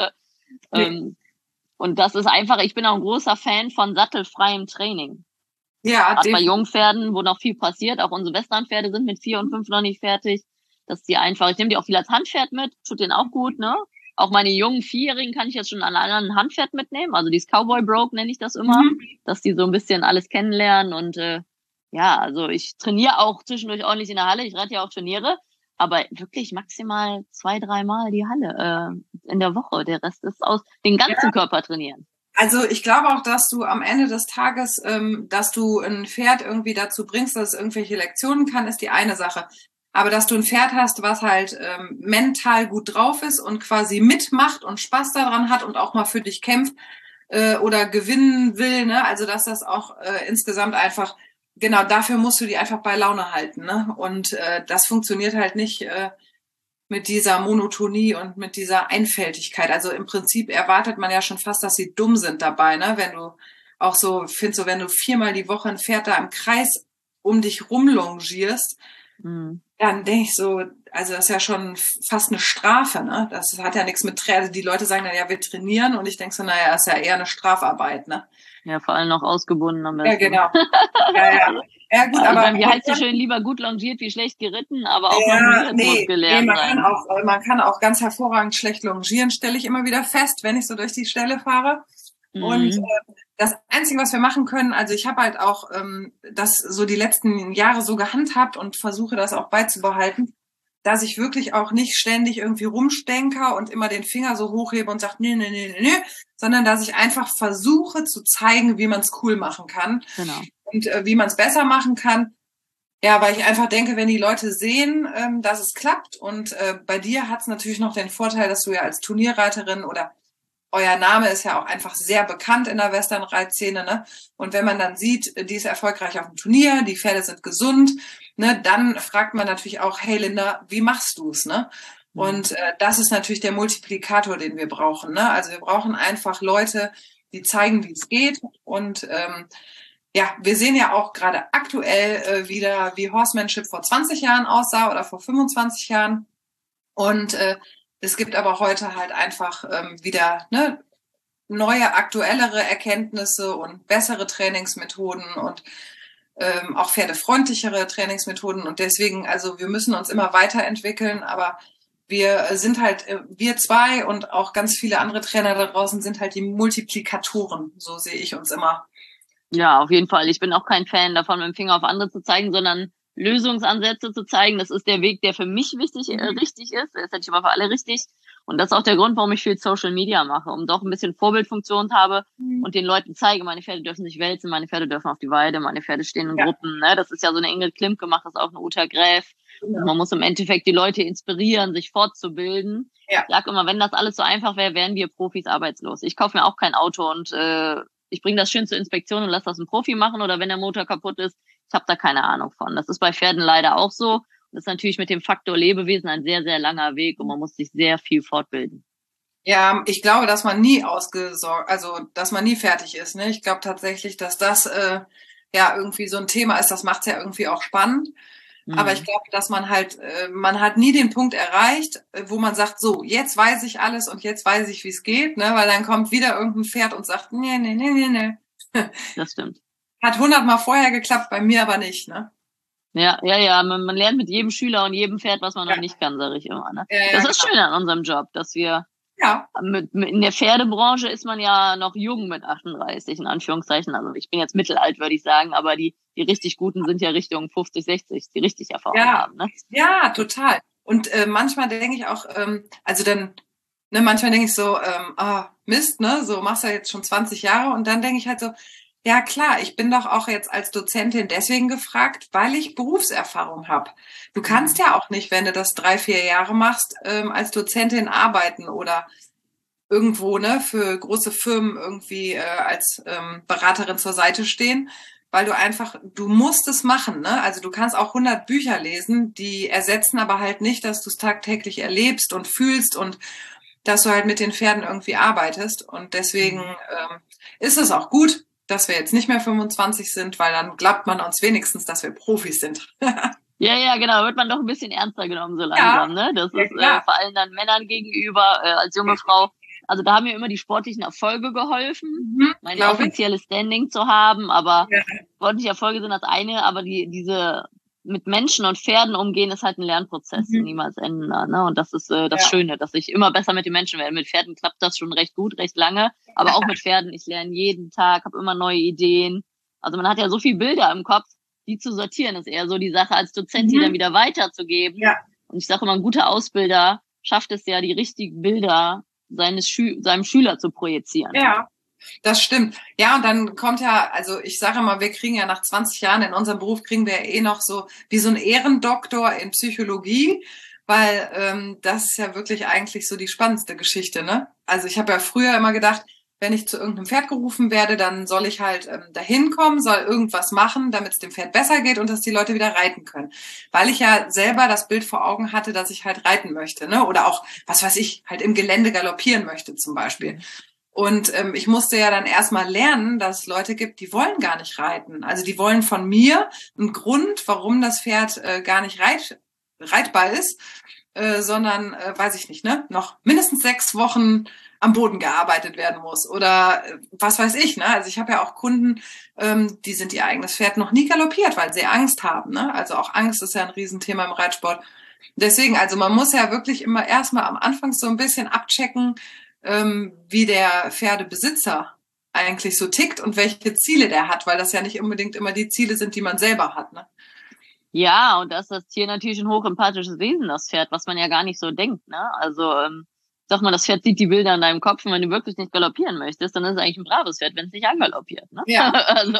und das ist einfach, ich bin auch ein großer Fan von sattelfreiem Training. Ja, gerade bei Jungpferden, wo noch viel passiert, auch unsere Westernpferde sind mit 4 und 5 noch nicht fertig, dass die einfach, ich nehme die auch viel als Handpferd mit, tut denen auch gut, ne? Auch meine jungen 4-Jährigen kann ich jetzt schon an einem Handpferd mitnehmen. Also dieses Cowboy Broke nenne ich das immer, dass die so ein bisschen alles kennenlernen. Und also ich trainiere auch zwischendurch ordentlich in der Halle. Ich reite ja auch Turniere, aber wirklich maximal 2-3 Mal die Halle in der Woche. Der Rest ist aus den ganzen Körper trainieren. Also ich glaube auch, dass du am Ende des Tages, dass du ein Pferd irgendwie dazu bringst, dass es irgendwelche Lektionen kann, ist die eine Sache. Aber dass du ein Pferd hast, was halt mental gut drauf ist und quasi mitmacht und Spaß daran hat und auch mal für dich kämpft oder gewinnen will, ne? Also dass das auch insgesamt einfach, genau, dafür musst du die einfach bei Laune halten, ne? Und das funktioniert halt nicht mit dieser Monotonie und mit dieser Einfältigkeit. Also im Prinzip erwartet man ja schon fast, dass sie dumm sind dabei, ne? Wenn du auch so, findest so, wenn du 4-mal die Woche ein Pferd da im Kreis um dich rumlongierst, dann denke ich so, also das ist ja schon fast eine Strafe, ne? Das hat ja nichts mit Training. Also die Leute sagen dann, ja, wir trainieren und ich denke so, naja, das ist ja eher eine Strafarbeit, ne? Ja, vor allem noch ausgebunden am besten. Ja, genau. Ja, gut, aber wie heißt so schön, lieber gut longiert wie schlecht geritten, aber auch longiert muss gelernt sein. Man kann auch ganz hervorragend schlecht longieren, stelle ich immer wieder fest, wenn ich so durch die Ställe fahre. Und das Einzige, was wir machen können, also ich habe halt auch das so die letzten Jahre so gehandhabt und versuche das auch beizubehalten, dass ich wirklich auch nicht ständig irgendwie rumstenker und immer den Finger so hochhebe und sage, nee, sondern dass ich einfach versuche zu zeigen, wie man es cool machen kann und wie man es besser machen kann. Ja, weil ich einfach denke, wenn die Leute sehen, dass es klappt und bei dir hat es natürlich noch den Vorteil, dass du ja als Turnierreiterin oder euer Name ist ja auch einfach sehr bekannt in der Western-Reitszene, ne? Und wenn man dann sieht, die ist erfolgreich auf dem Turnier, die Pferde sind gesund, ne, dann fragt man natürlich auch, hey Linda, wie machst du's, ne? Und das ist natürlich der Multiplikator, den wir brauchen, ne? Also wir brauchen einfach Leute, die zeigen, wie es geht. Und wir sehen ja auch gerade aktuell wieder, wie Horsemanship vor 20 Jahren aussah oder vor 25 Jahren. Und es gibt aber heute halt einfach wieder neue, aktuellere Erkenntnisse und bessere Trainingsmethoden und auch pferdefreundlichere Trainingsmethoden. Und deswegen, also wir müssen uns immer weiterentwickeln, aber wir sind halt, wir zwei und auch ganz viele andere Trainer da draußen sind halt die Multiplikatoren, so sehe ich uns immer. Ja, auf jeden Fall. Ich bin auch kein Fan davon, mit dem Finger auf andere zu zeigen, sondern Lösungsansätze zu zeigen. Das ist der Weg, der für mich richtig ist. Das ist natürlich aber für alle richtig. Und das ist auch der Grund, warum ich viel Social Media mache, um doch ein bisschen Vorbildfunktion habe und den Leuten zeige, meine Pferde dürfen sich wälzen, meine Pferde dürfen auf die Weide, meine Pferde stehen in Gruppen. Ne? Das ist ja so eine Ingrid Klimke gemacht, das ist auch eine Uta Gräf. Und man muss im Endeffekt die Leute inspirieren, sich fortzubilden. Ich sag immer, wenn das alles so einfach wäre, wären wir Profis arbeitslos. Ich kaufe mir auch kein Auto und ich bringe das schön zur Inspektion und lasse das ein Profi machen, oder wenn der Motor kaputt ist, ich habe da keine Ahnung von. Das ist bei Pferden leider auch so. Das ist natürlich mit dem Faktor Lebewesen ein sehr, sehr langer Weg und man muss sich sehr viel fortbilden. Ja, ich glaube, dass man nie dass man nie fertig ist. Ne? Ich glaube tatsächlich, dass das irgendwie so ein Thema ist, das macht es ja irgendwie auch spannend. Aber ich glaube, dass man hat nie den Punkt erreicht, wo man sagt, so, jetzt weiß ich alles und jetzt weiß ich, wie es geht, ne? Weil dann kommt wieder irgendein Pferd und sagt, nee. Das stimmt. Hat 100-mal vorher geklappt, bei mir aber nicht, ne? Ja. Man lernt mit jedem Schüler und jedem Pferd, was man noch nicht kann, sage ich immer. Ne? Das ist Genau. schön an unserem Job, dass wir in der Pferdebranche ist man ja noch jung mit 38, in Anführungszeichen. Also ich bin jetzt mittelalt, würde ich sagen, aber die richtig Guten sind ja Richtung 50, 60, die richtig Erfahrung haben. Ne? Ja, total. Und manchmal denke ich auch, also dann, ne, manchmal denke ich so, Mist, ne, so machst du jetzt schon 20 Jahre und dann denke ich halt so, ja klar, ich bin doch auch jetzt als Dozentin deswegen gefragt, weil ich Berufserfahrung habe. Du kannst ja auch nicht, wenn du das 3, 4 Jahre machst, als Dozentin arbeiten oder irgendwo, ne, für große Firmen irgendwie als Beraterin zur Seite stehen, weil du musst es machen, ne? Also du kannst auch 100 Bücher lesen, die ersetzen aber halt nicht, dass du es tagtäglich erlebst und fühlst und dass du halt mit den Pferden irgendwie arbeitest. Und deswegen ist es auch gut, dass wir jetzt nicht mehr 25 sind, weil dann glaubt man uns wenigstens, dass wir Profis sind. Ja, genau, wird man doch ein bisschen ernster genommen so langsam, ne? Das ist vor allem dann Männern gegenüber, als junge Frau. Also da haben mir immer die sportlichen Erfolge geholfen, mein offizielles Standing zu haben, aber sportliche Erfolge sind das eine, aber diese mit Menschen und Pferden umgehen ist halt ein Lernprozess, niemals enden, ne? Und das ist das Schöne, dass ich immer besser mit den Menschen werde. Mit Pferden klappt das schon recht gut, recht lange, aber auch mit Pferden, ich lerne jeden Tag, habe immer neue Ideen. Also man hat ja so viele Bilder im Kopf, die zu sortieren ist eher so die Sache, als Dozent die dann wieder weiterzugeben. Ja. Und ich sage immer, ein guter Ausbilder schafft es ja, die richtigen Bilder seinem Schüler zu projizieren. Ja, das stimmt. Ja, und dann kommt ja, also ich sage immer, wir kriegen ja nach 20 Jahren in unserem Beruf, kriegen wir ja eh noch so wie so ein Ehrendoktor in Psychologie, weil das ist ja wirklich eigentlich so die spannendste Geschichte, ne? Also ich habe ja früher immer gedacht, wenn ich zu irgendeinem Pferd gerufen werde, dann soll ich halt dahin kommen, soll irgendwas machen, damit es dem Pferd besser geht und dass die Leute wieder reiten können. Weil ich ja selber das Bild vor Augen hatte, dass ich halt reiten möchte, ne? Oder auch, was weiß ich, halt im Gelände galoppieren möchte zum Beispiel. Und ich musste ja dann erstmal lernen, dass es Leute gibt, die wollen gar nicht reiten. Also die wollen von mir einen Grund, warum das Pferd gar nicht reitbar ist, sondern, weiß ich nicht, ne, noch mindestens 6 Wochen am Boden gearbeitet werden muss oder was weiß ich, ne? Also ich habe ja auch Kunden, die sind ihr eigenes Pferd noch nie galoppiert, weil sie Angst haben, ne? Also auch Angst ist ja ein Riesenthema im Reitsport. Deswegen, also man muss ja wirklich immer erstmal am Anfang so ein bisschen abchecken, wie der Pferdebesitzer eigentlich so tickt und welche Ziele der hat, weil das ja nicht unbedingt immer die Ziele sind, die man selber hat, ne? Ja, und da ist das Tier natürlich ein hochempathisches Wesen, das Pferd, was man ja gar nicht so denkt, ne? Also, sag mal, das Pferd sieht die Bilder in deinem Kopf und wenn du wirklich nicht galoppieren möchtest, dann ist es eigentlich ein braves Pferd, wenn es nicht angaloppiert, ne? Ja. Also,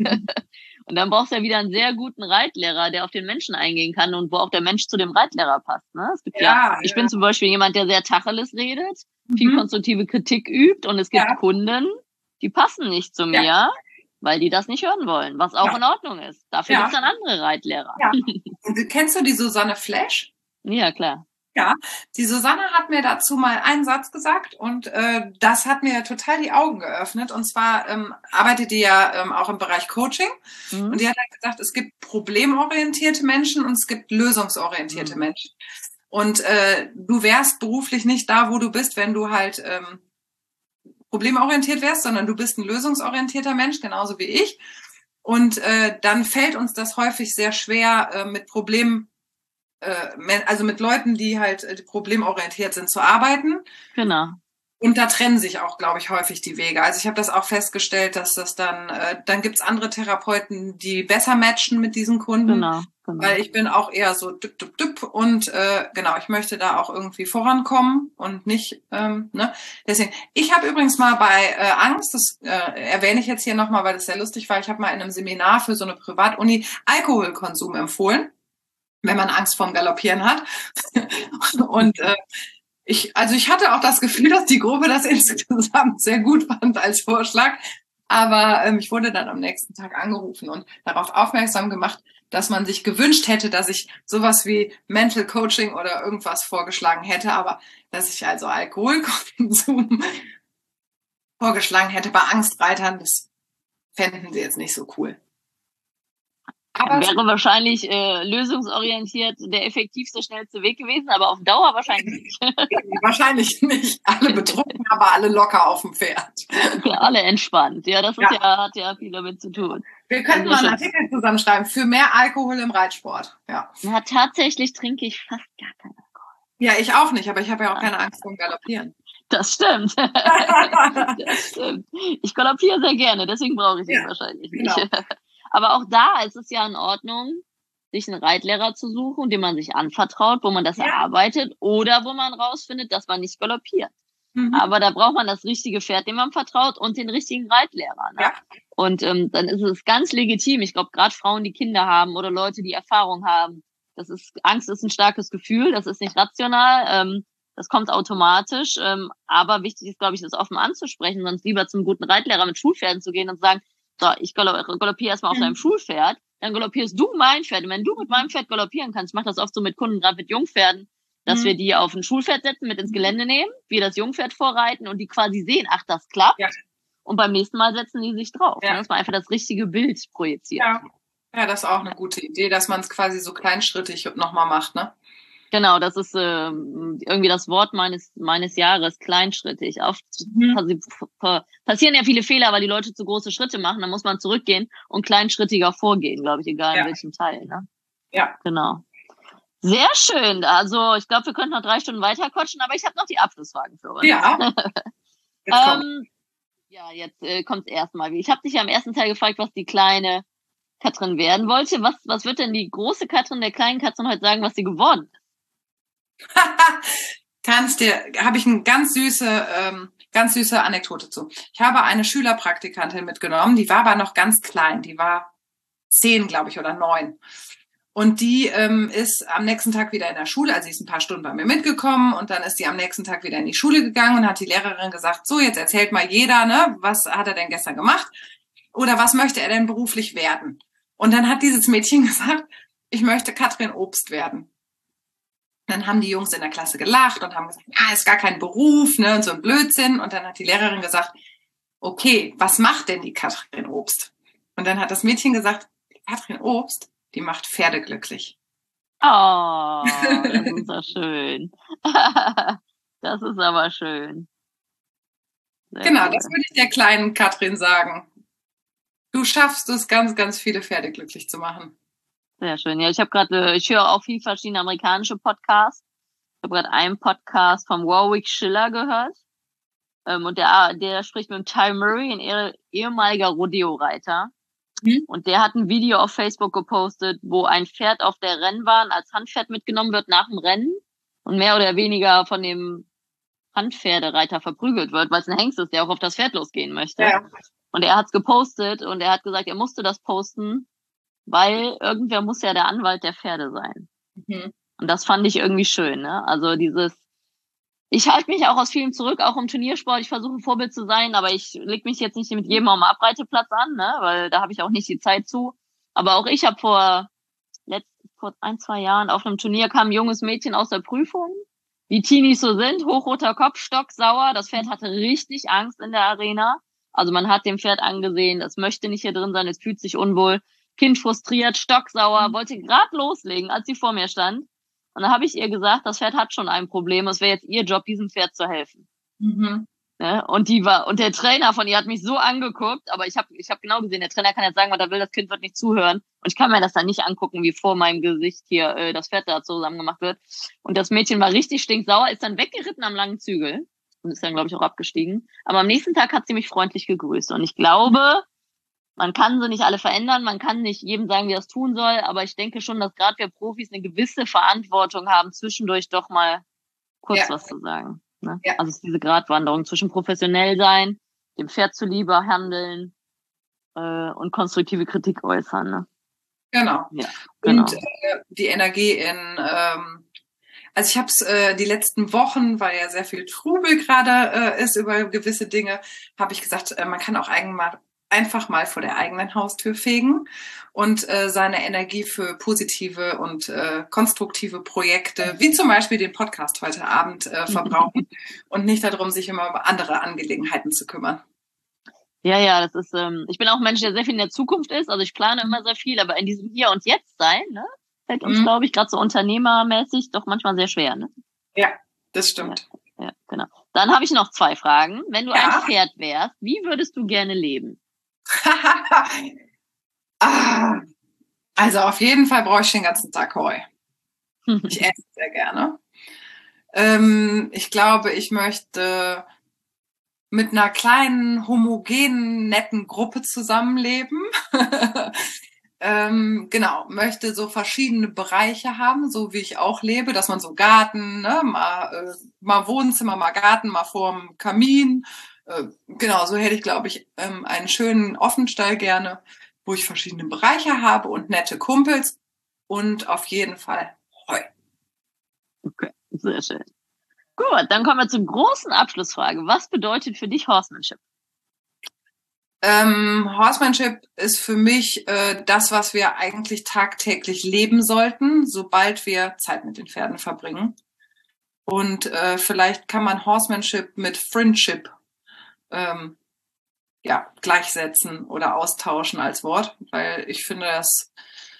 und dann brauchst du ja wieder einen sehr guten Reitlehrer, der auf den Menschen eingehen kann und wo auch der Mensch zu dem Reitlehrer passt, ne? Es gibt ich bin zum Beispiel jemand, der sehr Tacheles redet, viel konstruktive Kritik übt und es gibt Kunden, die passen nicht zu mir, weil die das nicht hören wollen, was auch in Ordnung ist. Dafür gibt's dann andere Reitlehrer. Ja. Und kennst du die Susanne Flesch? Ja, klar. Ja, die Susanne hat mir dazu mal einen Satz gesagt und das hat mir total die Augen geöffnet. Und zwar arbeitet die ja auch im Bereich Coaching und die hat halt gesagt, es gibt problemorientierte Menschen und es gibt lösungsorientierte Menschen. Und du wärst beruflich nicht da, wo du bist, wenn du halt problemorientiert wärst, sondern du bist ein lösungsorientierter Mensch, genauso wie ich. Und dann fällt uns das häufig sehr schwer, mit Problemen, also mit Leuten, die halt problemorientiert sind, zu arbeiten. Genau. Und da trennen sich auch, glaube ich, häufig die Wege. Also ich habe das auch festgestellt, dass das dann gibt's andere Therapeuten, die besser matchen mit diesen Kunden. Genau. Weil ich bin auch eher so düpp und genau, ich möchte da auch irgendwie vorankommen und nicht, ne? Deswegen, ich habe übrigens mal bei Angst, das erwähne ich jetzt hier nochmal, weil das sehr lustig war, ich habe mal in einem Seminar für so eine Privatuni Alkoholkonsum empfohlen, wenn man Angst vorm Galoppieren hat. Und ich hatte auch das Gefühl, dass die Gruppe das insgesamt sehr gut fand als Vorschlag. Aber ich wurde dann am nächsten Tag angerufen und darauf aufmerksam gemacht, dass man sich gewünscht hätte, dass ich sowas wie Mental Coaching oder irgendwas vorgeschlagen hätte, aber dass ich also Alkoholkonsum vorgeschlagen hätte bei Angstreitern, das fänden sie jetzt nicht so cool. Aber wäre wahrscheinlich lösungsorientiert der effektivste, schnellste Weg gewesen, aber auf Dauer wahrscheinlich nicht. wahrscheinlich nicht. Alle betrunken, aber alle locker auf dem Pferd. Ja, alle entspannt. Ja, das ist hat ja viel damit zu tun. Wir könnten mal einen Artikel zusammenschreiben für mehr Alkohol im Reitsport. Ja. Ja, tatsächlich trinke ich fast gar keinen Alkohol. Ja, ich auch nicht, aber ich habe ja auch keine Angst vor dem Galoppieren. Das stimmt. Das stimmt. Ich galoppiere sehr gerne, deswegen brauche ich es wahrscheinlich nicht. Genau. Aber auch da ist es ja in Ordnung, sich einen Reitlehrer zu suchen, dem man sich anvertraut, wo man das erarbeitet oder wo man rausfindet, dass man nicht galoppiert. Aber da braucht man das richtige Pferd, dem man vertraut und den richtigen Reitlehrer. Ne? Ja. Und dann ist es ganz legitim. Ich glaube, gerade Frauen, die Kinder haben oder Leute, die Erfahrung haben, Angst ist ein starkes Gefühl, das ist nicht rational, das kommt automatisch. Aber wichtig ist, glaube ich, das offen anzusprechen, sonst lieber zum guten Reitlehrer mit Schulpferden zu gehen und zu sagen, so, ich galoppiere erstmal auf deinem Schulpferd, dann galoppierst du mein Pferd. Und wenn du mit meinem Pferd galoppieren kannst, ich mache das oft so mit Kunden, gerade mit Jungpferden, dass wir die auf ein Schulpferd setzen, mit ins Gelände nehmen, wir das Jungpferd vorreiten und die quasi sehen, ach, das klappt. Ja. Und beim nächsten Mal setzen die sich drauf. Ja. Dass man einfach das richtige Bild projiziert. Ja, das ist auch eine gute Idee, dass man es quasi so kleinschrittig nochmal macht, ne? Genau, das ist irgendwie das Wort meines Jahres, kleinschrittig. Oft passieren ja viele Fehler, weil die Leute zu große Schritte machen. Dann muss man zurückgehen und kleinschrittiger vorgehen, glaube ich, egal in welchem Teil. Ne? Ja. Genau. Sehr schön. Also ich glaube, wir könnten noch 3 Stunden weiter quatschen, aber ich habe noch die Abschlussfragen für uns. Ja. Jetzt kommt's erstmal. Ich habe dich ja am ersten Teil gefragt, was die kleine Katrin werden wollte. Was wird denn die große Katrin der kleinen Katrin heute sagen, was sie geworden ist? Habe ich eine ganz süße Anekdote zu. Ich habe eine Schülerpraktikantin mitgenommen, die war aber noch ganz klein, die war 10, glaube ich, oder 9. Und die ist am nächsten Tag wieder in der Schule, also sie ist ein paar Stunden bei mir mitgekommen und dann ist sie am nächsten Tag wieder in die Schule gegangen und hat die Lehrerin gesagt, so, jetzt erzählt mal jeder, ne, was hat er denn gestern gemacht oder was möchte er denn beruflich werden? Und dann hat dieses Mädchen gesagt, ich möchte Katrin Obst werden. Dann haben die Jungs in der Klasse gelacht und haben gesagt, ist gar kein Beruf, ne, und so ein Blödsinn. Und dann hat die Lehrerin gesagt, okay, was macht denn die Katrin Obst? Und dann hat das Mädchen gesagt, die Katrin Obst, die macht Pferde glücklich. Oh, das ist so schön. Das ist aber schön. Sehr genau, cool. Das würde ich der kleinen Katrin sagen. Du schaffst es, ganz, ganz viele Pferde glücklich zu machen. Sehr schön. Ja, ich höre auch viel verschiedene amerikanische Podcasts. Ich habe gerade einen Podcast vom Warwick Schiller gehört. Und der spricht mit dem Ty Murray, ein ehemaliger Rodeo-Reiter. Und der hat ein Video auf Facebook gepostet, wo ein Pferd auf der Rennbahn als Handpferd mitgenommen wird nach dem Rennen und mehr oder weniger von dem Handpferdereiter verprügelt wird, weil es ein Hengst ist, der auch auf das Pferd losgehen möchte. Ja. Und er hat's gepostet und er hat gesagt, er musste das posten, weil irgendwer muss ja der Anwalt der Pferde sein. Und das fand ich irgendwie schön, ne? Also ich halte mich auch aus vielem zurück, auch im Turniersport. Ich versuche Vorbild zu sein, aber ich leg mich jetzt nicht mit jedem am Abreiteplatz an, ne? Weil da habe ich auch nicht die Zeit zu. Aber auch ich habe vor 1-2 Jahren auf einem Turnier kam ein junges Mädchen aus der Prüfung, wie Teenies so sind, hochroter Kopf, stocksauer. Das Pferd hatte richtig Angst in der Arena. Also man hat dem Pferd angesehen, es möchte nicht hier drin sein, es fühlt sich unwohl. Kind frustriert, stocksauer, wollte gerade loslegen, als sie vor mir stand. Und dann habe ich ihr gesagt, das Pferd hat schon ein Problem, es wäre jetzt ihr Job, diesem Pferd zu helfen. Ne? Und der Trainer von ihr hat mich so angeguckt, aber ich hab genau gesehen, der Trainer kann jetzt sagen, was er will, das Kind wird nicht zuhören. Und ich kann mir das dann nicht angucken, wie vor meinem Gesicht hier das Pferd da zusammen gemacht wird. Und das Mädchen war richtig stinksauer, ist dann weggeritten am langen Zügel und ist dann, glaube ich, auch abgestiegen. Aber am nächsten Tag hat sie mich freundlich gegrüßt. Und ich glaube, man kann sie nicht alle verändern, man kann nicht jedem sagen, wie er es tun soll, aber ich denke schon, dass gerade wir Profis eine gewisse Verantwortung haben, zwischendurch doch mal kurz was zu sagen. Ne? Ja. Also es ist diese Gratwanderung zwischen professionell sein, dem Pferd zuliebe handeln und konstruktive Kritik äußern. Ne? Genau. Ja, genau. Und die Energie also ich habe es die letzten Wochen, weil ja sehr viel Trubel gerade ist über gewisse Dinge, habe ich gesagt, man kann auch einfach mal vor der eigenen Haustür fegen und seine Energie für positive und konstruktive Projekte, wie zum Beispiel den Podcast heute Abend, verbrauchen und nicht darum, sich immer um andere Angelegenheiten zu kümmern. Ja, das ist, ich bin auch ein Mensch, der sehr viel in der Zukunft ist, also ich plane immer sehr viel, aber in diesem Hier und Jetzt sein, ne, fällt uns, glaube ich, gerade so unternehmermäßig doch manchmal sehr schwer, ne? Ja, das stimmt. Ja, genau. Dann habe ich noch 2 Fragen. Wenn du ein Pferd wärst, wie würdest du gerne leben? Also auf jeden Fall brauche ich den ganzen Tag Heu. Ich esse sehr gerne. Ich glaube, ich möchte mit einer kleinen, homogenen, netten Gruppe zusammenleben. Genau, möchte so verschiedene Bereiche haben, so wie ich auch lebe, dass man so Garten, ne, mal Wohnzimmer, mal Garten, mal vorm Kamin. Genau, so hätte ich, glaube ich, einen schönen Offenstall gerne, wo ich verschiedene Bereiche habe und nette Kumpels und auf jeden Fall Heu. Okay, sehr schön. Gut, dann kommen wir zur großen Abschlussfrage. Was bedeutet für dich Horsemanship? Horsemanship ist für mich das, was wir eigentlich tagtäglich leben sollten, sobald wir Zeit mit den Pferden verbringen. Und vielleicht kann man Horsemanship mit Friendship gleichsetzen oder austauschen als Wort, weil ich finde, das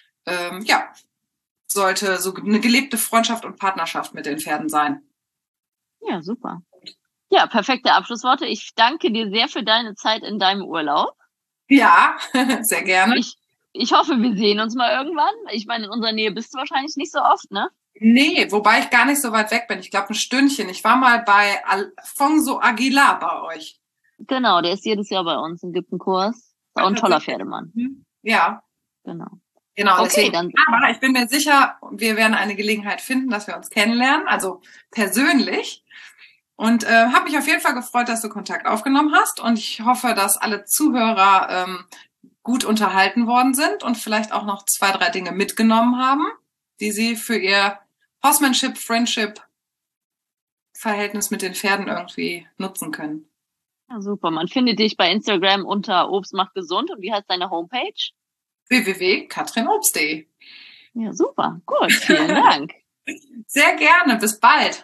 sollte so eine gelebte Freundschaft und Partnerschaft mit den Pferden sein. Ja, super. Ja, perfekte Abschlussworte. Ich danke dir sehr für deine Zeit in deinem Urlaub. Ja, sehr gerne. Ich hoffe, wir sehen uns mal irgendwann. Ich meine, in unserer Nähe bist du wahrscheinlich nicht so oft, ne? Nee, wobei ich gar nicht so weit weg bin. Ich glaube, ein Stündchen. Ich war mal bei Alfonso Aguilar bei euch. Genau, der ist jedes Jahr bei uns und gibt einen Kurs. Ist auch ein toller Pferdemann. Ja. Genau. Okay, deswegen. Aber ich bin mir sicher, wir werden eine Gelegenheit finden, dass wir uns kennenlernen, also persönlich. Und habe mich auf jeden Fall gefreut, dass du Kontakt aufgenommen hast. Und ich hoffe, dass alle Zuhörer gut unterhalten worden sind und vielleicht auch noch 2, 3 Dinge mitgenommen haben, die sie für ihr Horsemanship, Friendship, Verhältnis mit den Pferden irgendwie nutzen können. Ja, super. Man findet dich bei Instagram unter Obst macht gesund. Und wie heißt deine Homepage? www.katrinobst.de. Ja, super. Gut. Vielen Dank. Sehr gerne. Bis bald.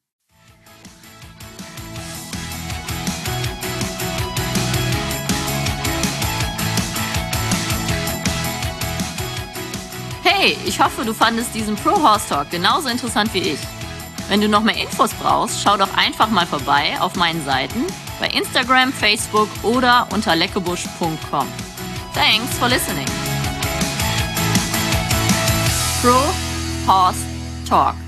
Hey, ich hoffe, du fandest diesen Pro Horse Talk genauso interessant wie ich. Wenn du noch mehr Infos brauchst, schau doch einfach mal vorbei auf meinen Seiten bei Instagram, Facebook oder unter leckebusch.com. Thanks for listening. Pro Horse Talk.